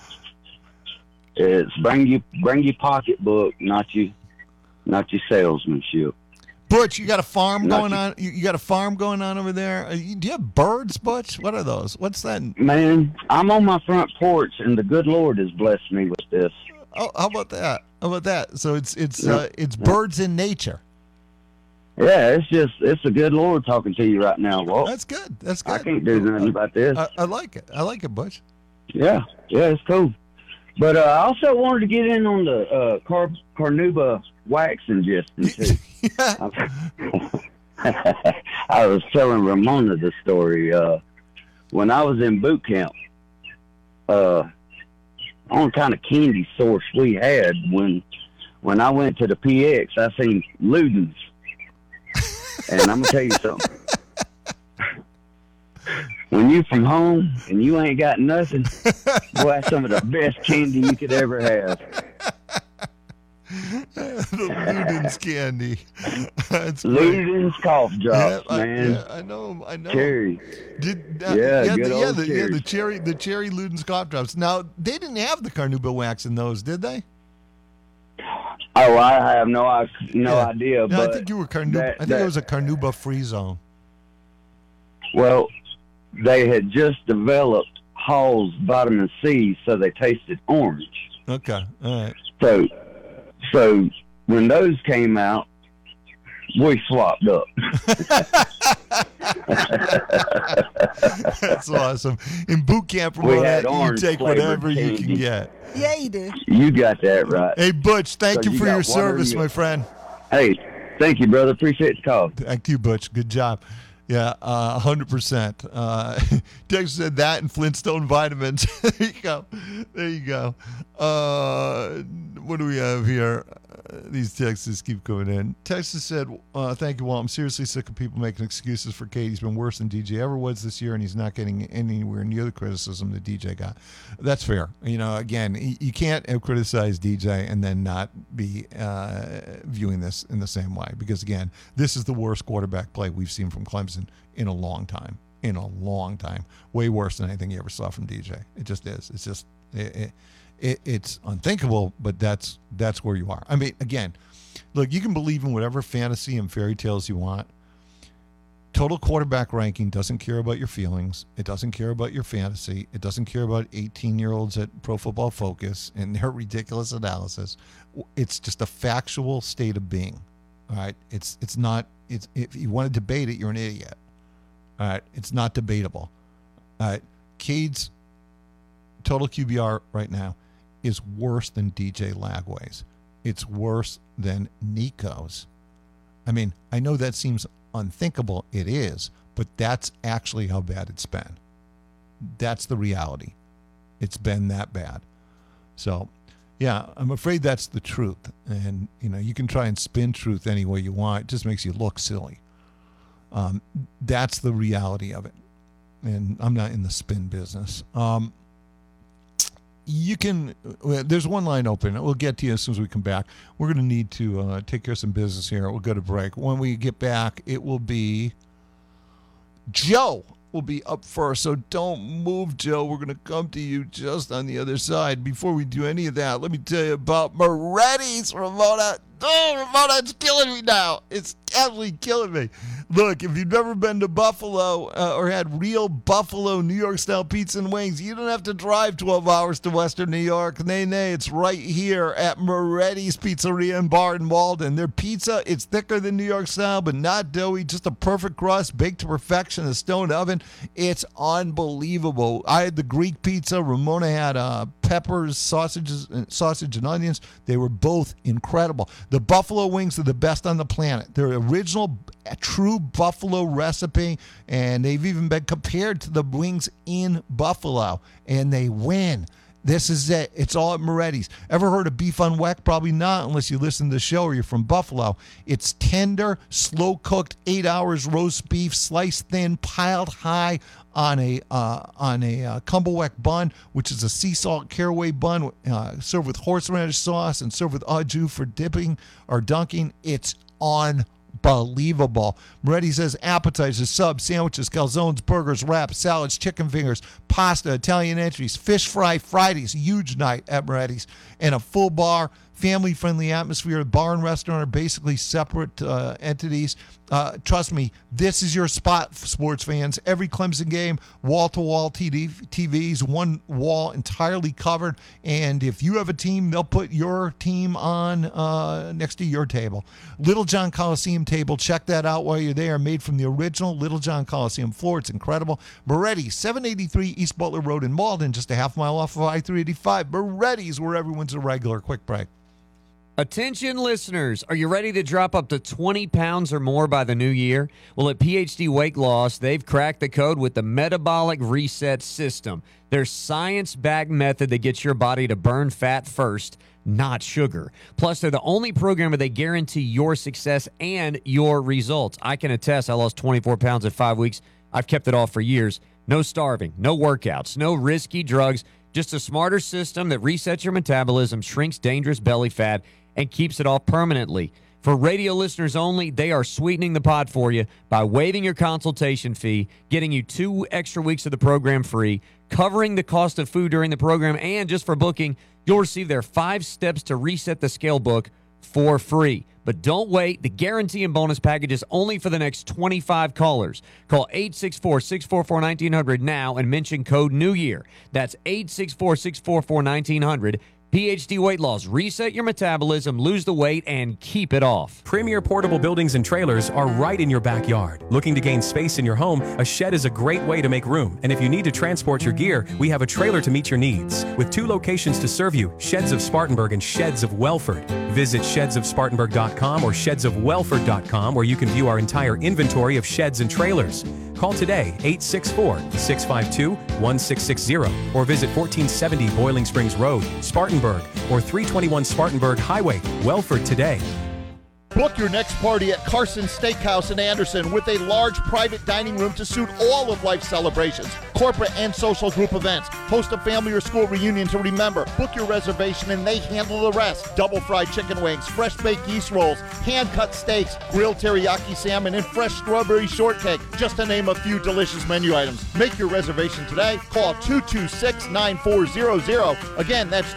It's bring your pocketbook, not your salesmanship. Butch, you got a farm going on? You got a farm going on over there? Do you have birds, Butch? What are those? What's that? Man, I'm on my front porch, and the good Lord has blessed me with this. Oh, how about that? So it's birds in nature. Yeah, it's the good Lord talking to you right now, Walt. That's good. I can't do nothing about this. I like it. I like it, Butch. Yeah, it's cool. But I also wanted to get in on the carnauba wax ingestion too. I was telling Ramona the story. When I was in boot camp, only kind of candy source we had when I went to the PX, I seen Ludens. And I'm going to tell you something. When you from home and you ain't got nothing, boy, that's some of the best candy you could ever have. The Ludens candy. Ludens cough drops, man. I know. Cherry. The cherry Ludens cough drops. Now, they didn't have the carnauba wax in those, did they? Oh, I have no idea. No, but I think you were carnauba. I think it was a carnauba free zone. Well, they had just developed Hall's vitamin C, so they tasted orange. Okay, all right. So when those came out, we swapped up. That's awesome. In boot camp, you take whatever you can get. Yeah, you do. You got that right. Hey, Butch, thank you for your service, my friend. Hey, thank you, brother. Appreciate the call. Thank you, Butch. Good job. Yeah, 100%. Tex said that and Flintstone vitamins. There you go. What do we have here? These texts keep coming in. Texas said, thank you, Walt. I'm seriously sick of people making excuses for Cade. He's been worse than DJ ever was this year, and he's not getting anywhere near the criticism that DJ got. That's fair. Again, you can't have criticized DJ and then not be viewing this in the same way. Because, again, this is the worst quarterback play we've seen from Clemson in a long time. Way worse than anything you ever saw from DJ. It just is. It's just... It's unthinkable, but that's where you are. I mean, again, look, you can believe in whatever fantasy and fairy tales you want. Total quarterback ranking doesn't care about your feelings. It doesn't care about your fantasy. It doesn't care about 18-year-olds at Pro Football Focus and their ridiculous analysis. It's just a factual state of being. All right, it's not. It's if you want to debate it, you're an idiot. All right, it's not debatable. All right, Cade's total QBR right now is worse than DJ Lagway's. It's worse than Nico's. I mean, I know that seems unthinkable. It is, but that's actually how bad it's been. That's the reality. It's been that bad. So, yeah, I'm afraid that's the truth. And, you can try and spin truth any way you want. It just makes you look silly. That's the reality of it. And I'm not in the spin business. There's one line open. We'll get to you as soon as we come back. We're going to need to take care of some business here. We'll go to break. When we get back, it will be Joe will be up first. So don't move, Joe. We're going to come to you just on the other side. Before we do any of that, let me tell you about Moretti's, Ramona. Oh, Ramona, it's killing me now. It's absolutely killing me. Look, if you've never been to Buffalo or had real Buffalo New York-style pizza and wings, you don't have to drive 12 hours to Western New York. Nay, it's right here at Moretti's Pizzeria and Bar in Walden. Their pizza, it's thicker than New York-style, but not doughy. Just a perfect crust, baked to perfection in a stone oven. It's unbelievable. I had the Greek pizza. Ramona had peppers, sausage and onions. They were both incredible. The buffalo wings are the best on the planet. They're original, true buffalo recipe, and they've even been compared to the wings in Buffalo, and they win. This is it. It's all at Moretti's. Ever heard of beef on weck? Probably not unless you listen to the show or you're from Buffalo. It's tender, slow-cooked, 8 hours roast beef, sliced thin, piled high on a Cumberweck bun, which is a sea salt caraway bun, served with horseradish sauce and served with au jus for dipping or dunking. It's unbelievable. Moretti's has appetizers, subs, sandwiches, calzones, burgers, wraps, salads, chicken fingers, pasta, Italian entries, fish fry Fridays, huge night at Moretti's, and a full bar, family-friendly atmosphere. The bar and restaurant are basically separate entities. Trust me, this is your spot, sports fans. Every Clemson game, wall-to-wall TVs, one wall entirely covered. And if you have a team, they'll put your team on next to your table. Little John Coliseum table, check that out while you're there. Made from the original Little John Coliseum floor. It's incredible. Moretti, 783 East Butler Road in Malden, just a half mile off of I-385. Moretti's, where everyone's a regular. Quick break. Attention listeners, are you ready to drop up to 20 pounds or more by the new year? Well, at PhD Weight Loss, they've cracked the code with the Metabolic Reset System. Their science-backed method that gets your body to burn fat first, not sugar. Plus, they're the only program where they guarantee your success and your results. I can attest I lost 24 pounds in 5 weeks. I've kept it off for years. No starving, no workouts, no risky drugs, just a smarter system that resets your metabolism, shrinks dangerous belly fat, and keeps it off permanently. For radio listeners only, they are sweetening the pot for you by waiving your consultation fee, getting you 2 extra weeks of the program free, covering the cost of food during the program, and just for booking, you'll receive their 5 steps to reset the scale book for free. But don't wait. The guarantee and bonus package is only for the next 25 callers. Call 864-644-1900 now and mention code New Year. That's 864-644-1900. PhD Weight Loss. Reset your metabolism, lose the weight, and keep it off. Premier portable buildings and trailers are right in your backyard. Looking to gain space in your home, a shed is a great way to make room. And if you need to transport your gear, we have a trailer to meet your needs. With 2 locations to serve you, Sheds of Spartanburg and Sheds of Welford. Visit shedsofspartanburg.com or shedsofwelford.com, where you can view our entire inventory of sheds and trailers. Call today, 864-652-1660, or visit 1470 Boiling Springs Road, Spartanburg, or 321 Spartanburg Highway, Welford today. Book your next party at Carson's Steakhouse in Anderson with a large private dining room to suit all of life's celebrations, corporate and social group events. Host a family or school reunion to remember. Book your reservation and they handle the rest. Double fried chicken wings, fresh baked yeast rolls, hand-cut steaks, grilled teriyaki salmon, and fresh strawberry shortcake, just to name a few delicious menu items. Make your reservation today. Call 226-9400. Again, that's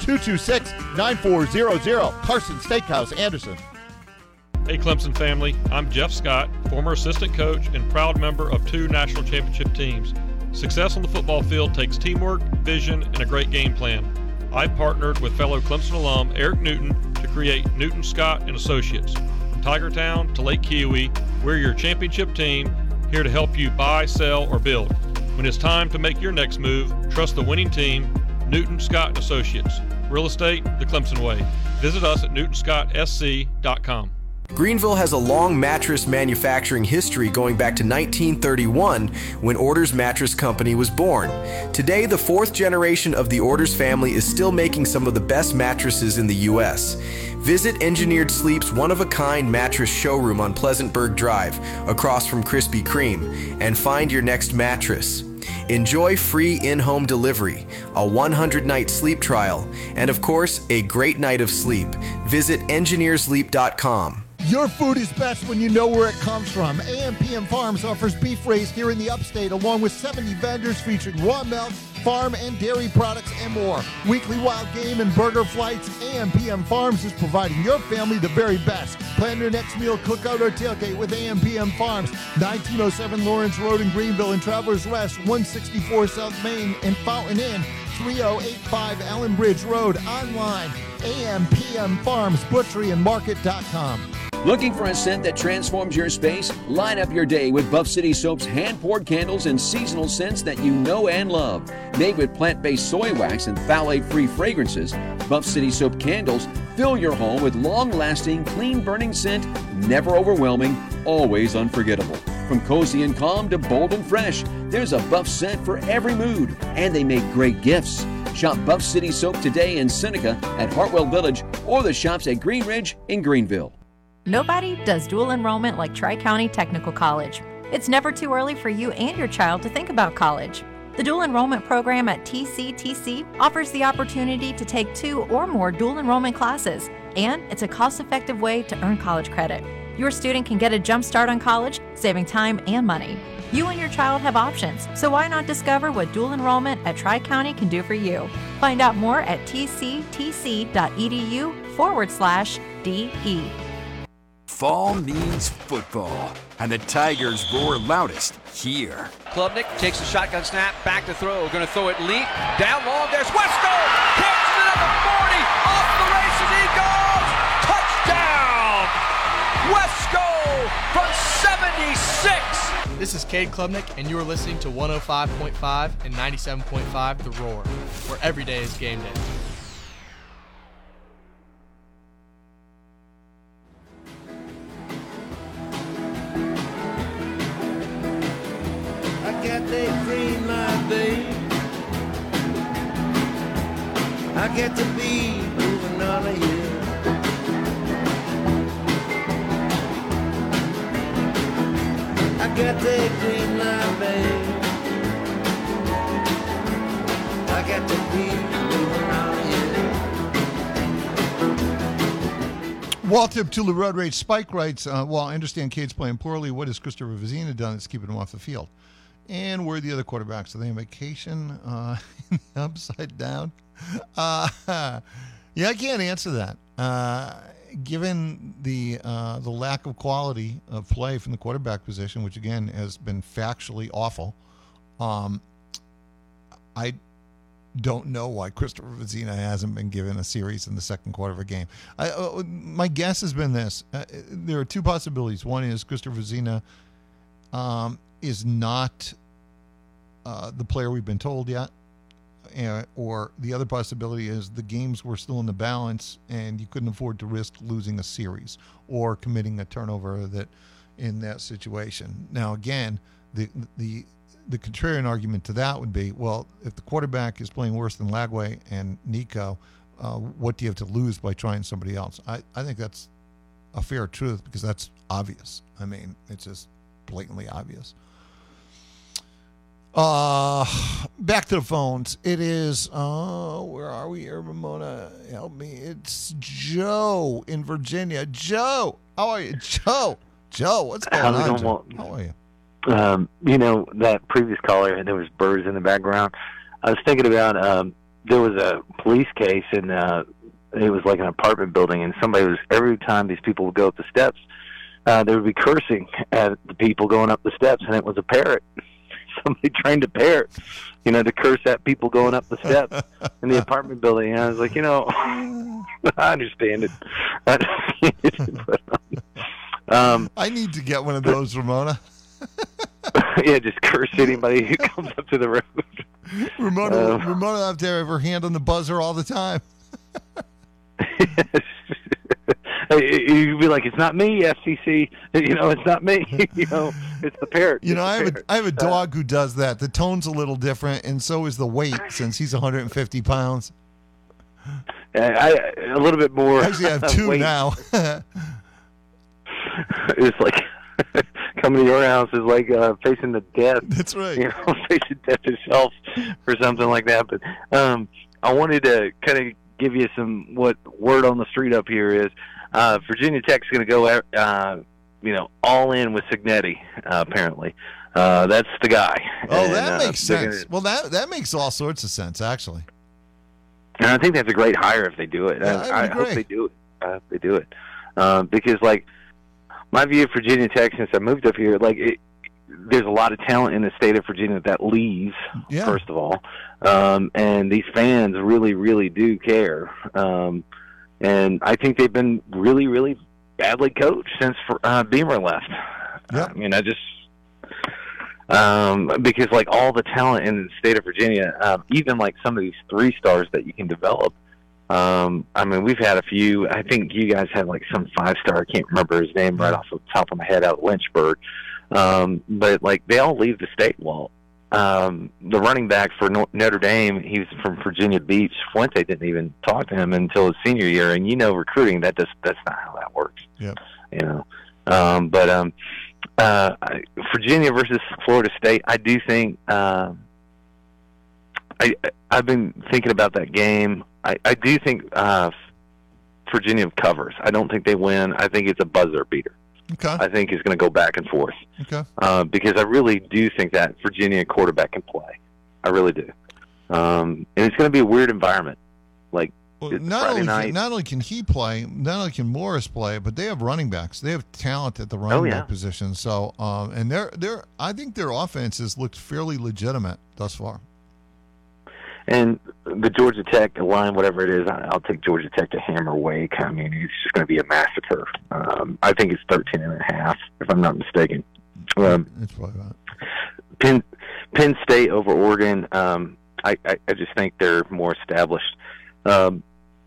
226-9400. Carson's Steakhouse, Anderson. Hey Clemson family, I'm Jeff Scott, former assistant coach and proud member of 2 national championship teams. Success on the football field takes teamwork, vision, and a great game plan. I've partnered with fellow Clemson alum Eric Newton to create Newton Scott & Associates. From Tigertown to Lake Kiowee, we're your championship team, here to help you buy, sell, or build. When it's time to make your next move, trust the winning team, Newton Scott & Associates. Real estate the Clemson way. Visit us at newtonscottsc.com. Greenville has a long mattress manufacturing history going back to 1931 when Orders Mattress Company was born. Today, the 4th generation of the Orders family is still making some of the best mattresses in the U.S. Visit Engineered Sleep's one-of-a-kind mattress showroom on Pleasantburg Drive, across from Krispy Kreme, and find your next mattress. Enjoy free in-home delivery, a 100-night sleep trial, and of course, a great night of sleep. Visit engineersleep.com. Your food is best when you know where it comes from. AM/PM Farms offers beef raised here in the upstate, along with 70 vendors featuring raw milk, farm and dairy products, and more. Weekly wild game and burger flights. AM/PM Farms is providing your family the very best. Plan your next meal, cookout, or tailgate with AM/PM Farms. 1907 Lawrence Road in Greenville and Travelers Rest, 164 South Main and Fountain Inn, 3085 Allen Bridge Road. Online, AM/PM Farms, Butchery and Market.com. Looking for a scent that transforms your space? Line up your day with Buff City Soap's hand-poured candles and seasonal scents that you know and love. Made with plant-based soy wax and phthalate-free fragrances, Buff City Soap candles fill your home with long-lasting, clean-burning scent, never overwhelming, always unforgettable. From cozy and calm to bold and fresh, there's a Buff scent for every mood, and they make great gifts. Shop Buff City Soap today in Seneca at Hartwell Village or the shops at Green Ridge in Greenville. Nobody does dual enrollment like Tri-County Technical College. It's never too early for you and your child to think about college. The dual enrollment program at TCTC offers the opportunity to take 2 or more dual enrollment classes, and it's a cost-effective way to earn college credit. Your student can get a jump start on college, saving time and money. You and your child have options, so why not discover what dual enrollment at Tri-County can do for you? Find out more at tctc.edu/DE. Fall means football, and the Tigers roar loudest here. Klubnik takes a shotgun snap, back to throw. Going to throw it leap. Down long, there's Wesco! Catches it at the 40! Off the races he goes! Touchdown! Wesco from 76! This is Cade Klubnik, and you are listening to 105.5 and 97.5 The Roar, where every day is game day. I got that green light, babe. I got to be moving on a hill. I got that green light, babe. I got to be moving on a hill. Wall Tip Tula Road Rage Spike writes, well, I understand Cade's playing poorly. What has Christopher Vezina done that's keeping him off the field? And where are the other quarterbacks? Are they on vacation? Upside down? Yeah, I can't answer that. Given the lack of quality of play from the quarterback position, which again has been factually awful, I don't know why Christopher Vezina hasn't been given a series in the second quarter of a game. My guess has been this. There are two possibilities. One is Christopher Vezina is not the player we've been told yet. Or the other possibility is the games were still in the balance and you couldn't afford to risk losing a series or committing a turnover that in that situation. Now, again, the contrarian argument to that would be, well, if the quarterback is playing worse than Lagway and Nico, what do you have to lose by trying somebody else? I think that's a fair truth because that's obvious. I mean, it's just blatantly obvious. Back to the phones. It is, where are we here, Ramona? Help me. It's Joe in Virginia. Joe, how are you? Joe, what's going on, Joe? How are you? You know, that previous caller, and there was birds in the background. I was thinking about, there was a police case, and it was like an apartment building, and every time these people would go up the steps, they would be cursing at the people going up the steps, and it was a parrot. Somebody trained a parrot, to curse at people going up the steps in the apartment building. And I was like, I understand it. I need to get one of those, Ramona. Yeah, just curse anybody who comes up to the road. Ramona have to have her hand on the buzzer all the time. You'd be like, it's not me, FCC. It's not me. It's the parrot. I have a dog who does that. The tone's a little different, and so is the weight since he's 150 pounds. A little bit more. Actually, I have two now. It's like coming to your house is like facing the death. That's right. Facing death itself or something like that. But I wanted to kind of give you some what word on the street up here is. Virginia Tech's going to go, all in with Cignetti, apparently. That's the guy. Oh, that makes sense. Well, that makes all sorts of sense, actually. And I think that's a great hire if they do it. Yeah, I hope they do it. I hope they do it. Because, my view of Virginia Tech since I moved up here, there's a lot of talent in the state of Virginia that leaves, first of all. And these fans really, really do care. And I think they've been really, really badly coached since Beamer left. Yep. Because all the talent in the state of Virginia, even some of these 3-stars that you can develop. We've had a few. I think you guys had some 5-star. I can't remember his name right off the top of my head out of Lynchburg. But they all leave the state. Well, the running back for Notre Dame, he was from Virginia Beach. Fuente didn't even talk to him until his senior year, and recruiting that's not how that works. Yep. Virginia versus Florida State, I do think I've been thinking about that game. I do think Virginia covers. I don't think they win. I think it's a buzzer beater. Okay. I think it's going to go back and forth. Okay. Because I really do think that Virginia quarterback can play. I really do. And it's going to be a weird environment. Like, not only can he play, not only can Morris play, but they have running backs. They have talent at the running back position. So, and I think their offense has looked fairly legitimate thus far. And the Georgia Tech line, whatever it is, I'll take Georgia Tech to hammer Wake. I mean, it's just going to be a massacre. I think it's 13.5, if I'm not mistaken. That's probably right. Penn State over Oregon. I just think they're more established. And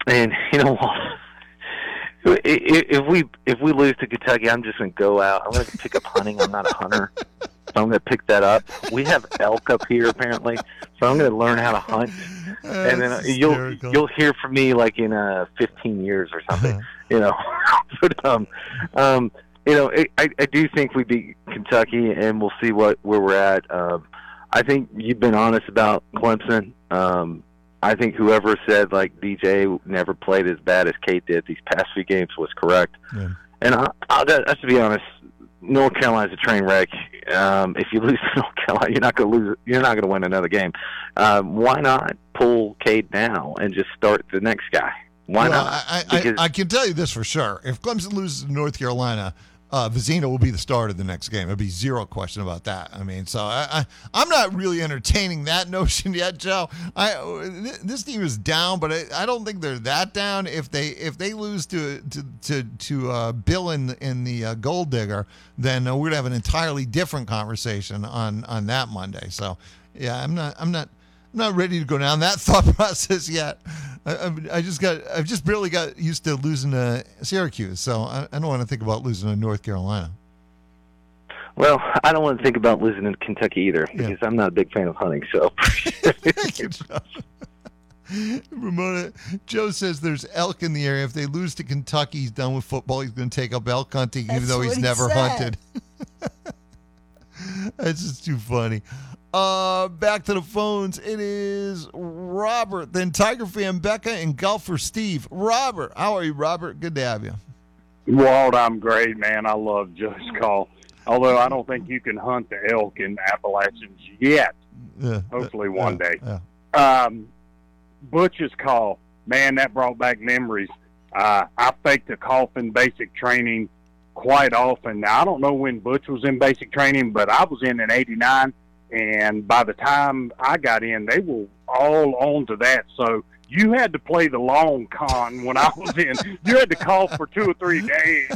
if we lose to Kentucky, I'm just going to go out. I'm going to pick up hunting. I'm not a hunter. So I'm going to pick that up. We have elk up here apparently, so I'm going to learn how to hunt, and then you'll hear from me like in 15 years or something, But I do think we beat Kentucky, and we'll see where we're at. I think you've been honest about Clemson. I think whoever said like DJ never played as bad as Cade did these past few games was correct. Yeah. And I'll to be honest, North Carolina's a train wreck. If you lose to North Carolina, you're not going to lose. You're not going to win another game. Why not pull Cade now and just start the next guy? Why not? I can tell you this for sure. If Clemson loses to North Carolina, Vizina will be the starter of the next game. There'll be zero question about that. I mean, so I'm not really entertaining that notion yet, Joe. This team is down, but I don't think they're that down. If they lose to Bill in the Gold Digger, then we're gonna have an entirely different conversation on that Monday. So yeah, I'm not ready to go down that thought process yet. I've just barely got used to losing to Syracuse, so I don't want to think about losing to North Carolina. Well, I don't want to think about losing to Kentucky either, because I'm not a big fan of hunting. So, Ramona, Joe says there's elk in the area. If they lose to Kentucky, he's done with football. He's going to take up elk hunting, even though he's never hunted. That's just too funny. Back to the phones. It is Robert, then Tiger fan Becca, and golfer Steve. Robert, how are you, Robert? Good to have you. Walt, I'm great, man. I love Joe's call. Although I don't think you can hunt the elk in the Appalachians yet. Hopefully one day. Butch's call, man, that brought back memories. I faked a cough in basic training quite often. Now, I don't know when Butch was in basic training, but I was in '89. And by the time I got in, they were all on to that. So you had to play the long con when I was in. You had to cough for 2 or 3 days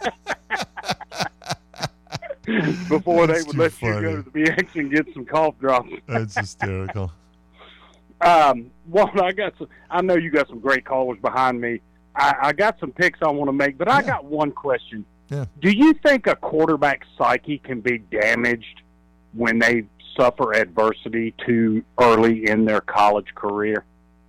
before they would let you go to the BX and get some cough drops. That's hysterical. Well, I know you got some great callers behind me. I got some picks I want to make, but I got one question. Yeah. Do you think a quarterback's psyche can be damaged when they suffer adversity too early in their college career?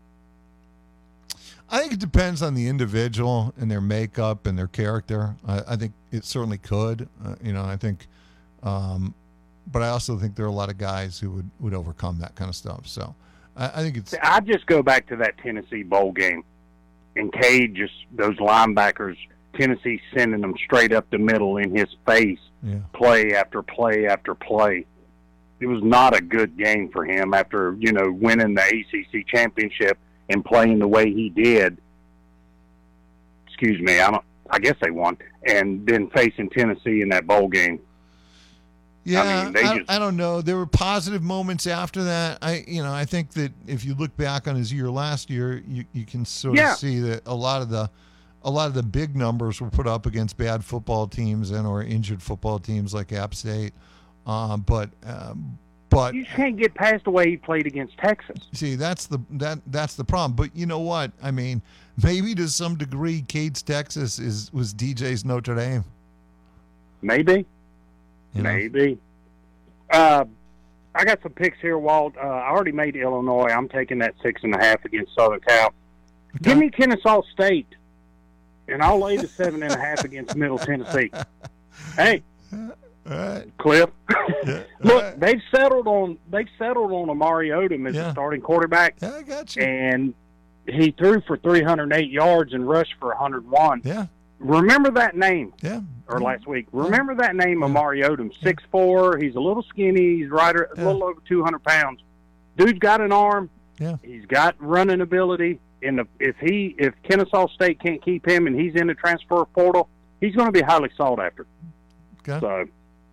I think it depends on the individual and their makeup and their character. I think it certainly could. I think, but I also think there are a lot of guys who would overcome that kind of stuff. So I think it's. I just go back to that Tennessee bowl game, and Cade those linebackers, Tennessee sending them straight up the middle in his face, play after play after play. It was not a good game for him after, winning the ACC championship and playing the way he did. Excuse me, I guess they won. And then facing Tennessee in that bowl game. Yeah, I don't know. There were positive moments after that. I think that if you look back on his year last year, you can sort of see that a lot of the big numbers were put up against bad football teams or injured football teams like App State. But you can't get past the way he played against Texas. See, that's the problem. But you know what? I mean, maybe to some degree, Cade's Texas was DJ's Notre Dame. Maybe. Maybe. I got some picks here, Walt. I already made Illinois. I'm taking that 6.5 against Southern Cal. Okay. Give me Kennesaw State, and I'll lay the 7.5 against Middle Tennessee. Hey, All right. Cliff. Yeah. Look, All right. they've settled on Amari Odom as the starting quarterback. Yeah, I got you. And he threw for 308 yards and rushed for 101. Yeah. Remember that name. Yeah. Or last week. Remember that name, Amari Odom. 6'4". He's a little skinny. He's a little over 200 pounds. Dude's got an arm. Yeah. He's got running ability. And if Kennesaw State can't keep him and he's in the transfer portal, he's going to be highly sought after. Okay. So,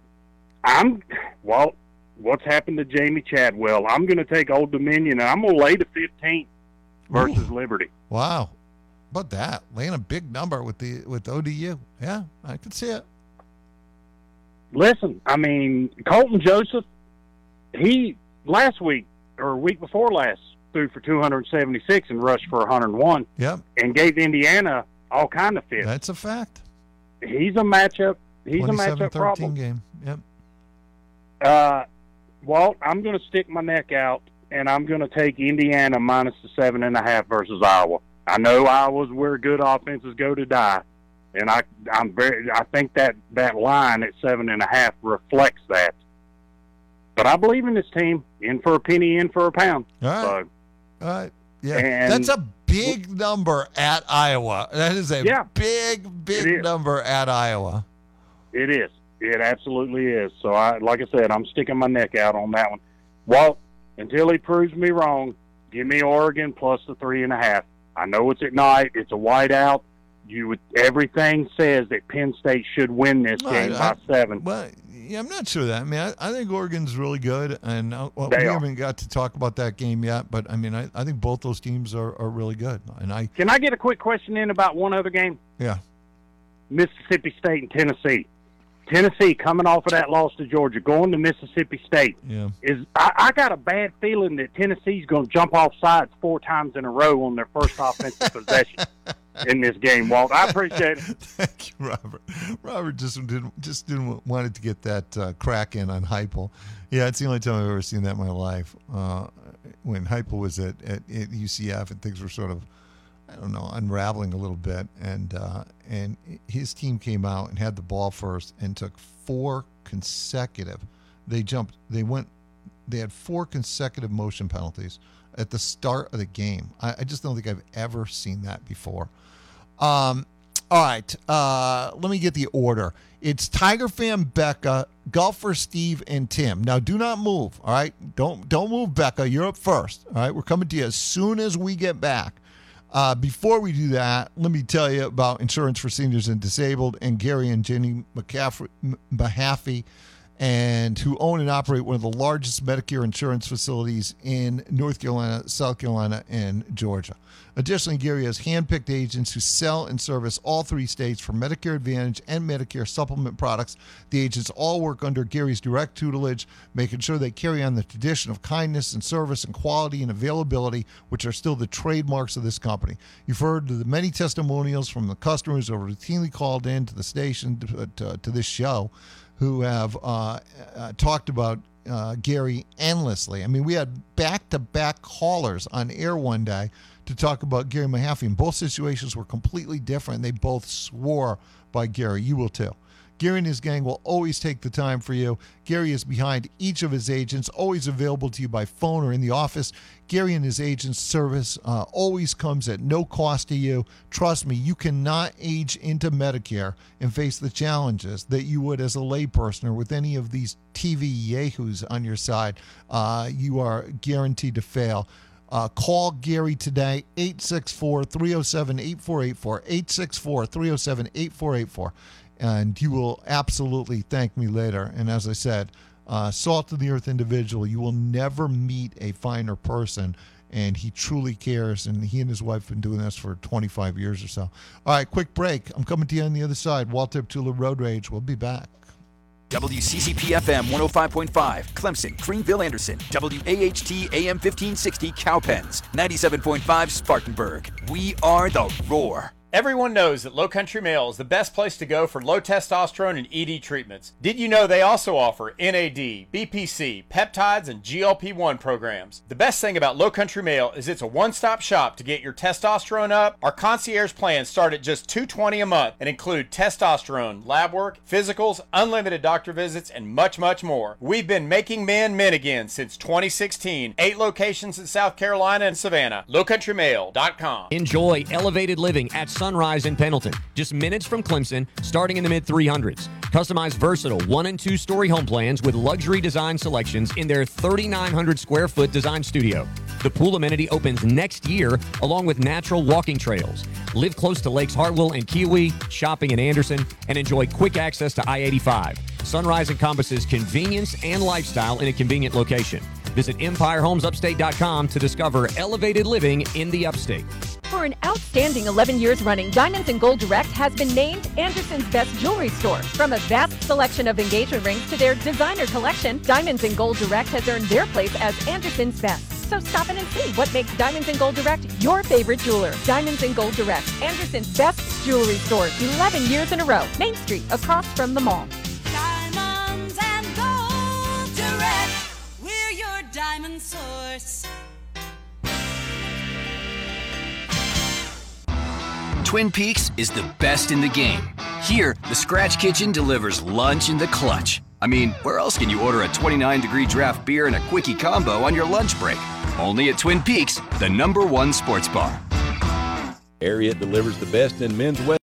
what's happened to Jamie Chadwell? I'm going to take Old Dominion, and I'm going to lay the 15 versus Liberty. Wow. How about that? Laying a big number with ODU. Yeah, I could see it. Listen, I mean, Colton Joseph, he last week or week before last threw for 276 and rushed for 101. Yep. And gave Indiana all kind of fits. That's a fact. He's a matchup. He's a matchup 27-13 problem. game. Yep. Walt, I'm going to stick my neck out, and I'm going to take Indiana minus the 7.5 versus Iowa. I know Iowa's where good offenses go to die, and I think that line at 7.5 reflects that. But I believe in this team. In for a penny, in for a pound. All right. So, all right. Yeah. and That's a big number at Iowa. That is a big number at Iowa. It is. It absolutely is. So, like I said, I'm sticking my neck out on that one. Walt, until he proves me wrong, give me Oregon plus the 3.5. I know it's at night. It's a whiteout. Everything says that Penn State should win this game by 7. Well, yeah, I'm not sure of that. I mean, I think Oregon's really good, and we They are. haven't got to talk about that game yet. But I mean, I think both those teams are really good. And Can I get a quick question in about one other game? Yeah. Mississippi State and Tennessee. Tennessee coming off of that loss to Georgia, going to Mississippi State. Yeah. I got a bad feeling that Tennessee's going to jump off sides 4 times in a row on their first offensive possession in this game, Walt. I appreciate it. Thank you, Robert. Robert just didn't want it to get that crack in on Heupel. Yeah, it's the only time I've ever seen that in my life. When Heupel was at UCF and things were sort of, I don't know, unraveling a little bit, and his team came out and had the ball first and took 4 consecutive. They had 4 consecutive motion penalties at the start of the game. I just don't think I've ever seen that before. All right, let me get the order. It's Tiger Fan Becca, Golfer Steve, and Tim. Now, do not move. All right, don't move, Becca. You're up first. All right, we're coming to you as soon as we get back. Before we do that, let me tell you about Insurance for Seniors and Disabled and Gary and Jenny Mahaffey, and who own and operate one of the largest Medicare insurance facilities in North Carolina, South Carolina, and Georgia. Additionally, Gary has handpicked agents who sell and service all 3 states for Medicare Advantage and Medicare Supplement products. The agents all work under Gary's direct tutelage, making sure they carry on the tradition of kindness and service and quality and availability, which are still the trademarks of this company. You've heard the many testimonials from the customers who have routinely called in to the station to this show, who have talked about Gary endlessly. I mean, we had back-to-back callers on air one day to talk about Gary Mahaffey, and both situations were completely different. They both swore by Gary. You will too. Gary and his gang will always take the time for you. Gary is behind each of his agents, always available to you by phone or in the office. Gary and his agent's service always comes at no cost to you. Trust me, you cannot age into Medicare and face the challenges that you would as a layperson or with any of these TV yahoos on your side. You are guaranteed to fail. Call Gary today, 864-307-8484, 864-307-8484, and you will absolutely thank me later. And as I said, salt of the earth individual, you will never meet a finer person, and he truly cares, and he and his wife have been doing this for 25 years or so. All right, quick break. I'm coming to you on the other side. Walter Tula Road Rage. We'll be back. WCCP-FM 105.5, Clemson, Greenville, Anderson. WAHT AM 1560, Cowpens. 97.5, Spartanburg. We are the Roar. Everyone knows that Low Country Male is the best place to go for low testosterone and ED treatments. Did you know they also offer NAD, BPC, peptides, and GLP-1 programs? The best thing about Low Country Male is it's a one-stop shop to get your testosterone up. Our concierge plans start at just $220 a month and include testosterone, lab work, physicals, unlimited doctor visits, and much, much more. We've been making men men again since 2016. 8 locations in South Carolina and Savannah. LowCountryMale.com. Enjoy elevated living at Sunrise in Pendleton, just minutes from Clemson, starting in the mid-300s. Customized versatile 1- and 2-story home plans with luxury design selections in their 3,900 square foot design studio. The pool amenity opens next year, along with natural walking trails. Live close to Lakes Hartwell and Kiwi, shopping in Anderson, and enjoy quick access to I-85. Sunrise encompasses convenience and lifestyle in a convenient location. Visit EmpireHomesUpstate.com to discover elevated living in the upstate. For an outstanding 11 years running, Diamonds and Gold Direct has been named Anderson's best jewelry store. From a vast selection of engagement rings to their designer collection, Diamonds and Gold Direct has earned their place as Anderson's best. So stop in and see what makes Diamonds and Gold Direct your favorite jeweler. Diamonds and Gold Direct, Anderson's best jewelry store, 11 years in a row. Main Street, across from the mall. Diamonds and Gold Direct, we're your diamond source. Twin Peaks is the best in the game. Here, the Scratch Kitchen delivers lunch in the clutch. I mean, where else can you order a 29-degree draft beer and a quickie combo on your lunch break? Only at Twin Peaks, the #1 sports bar. Ariat delivers the best in men's wear.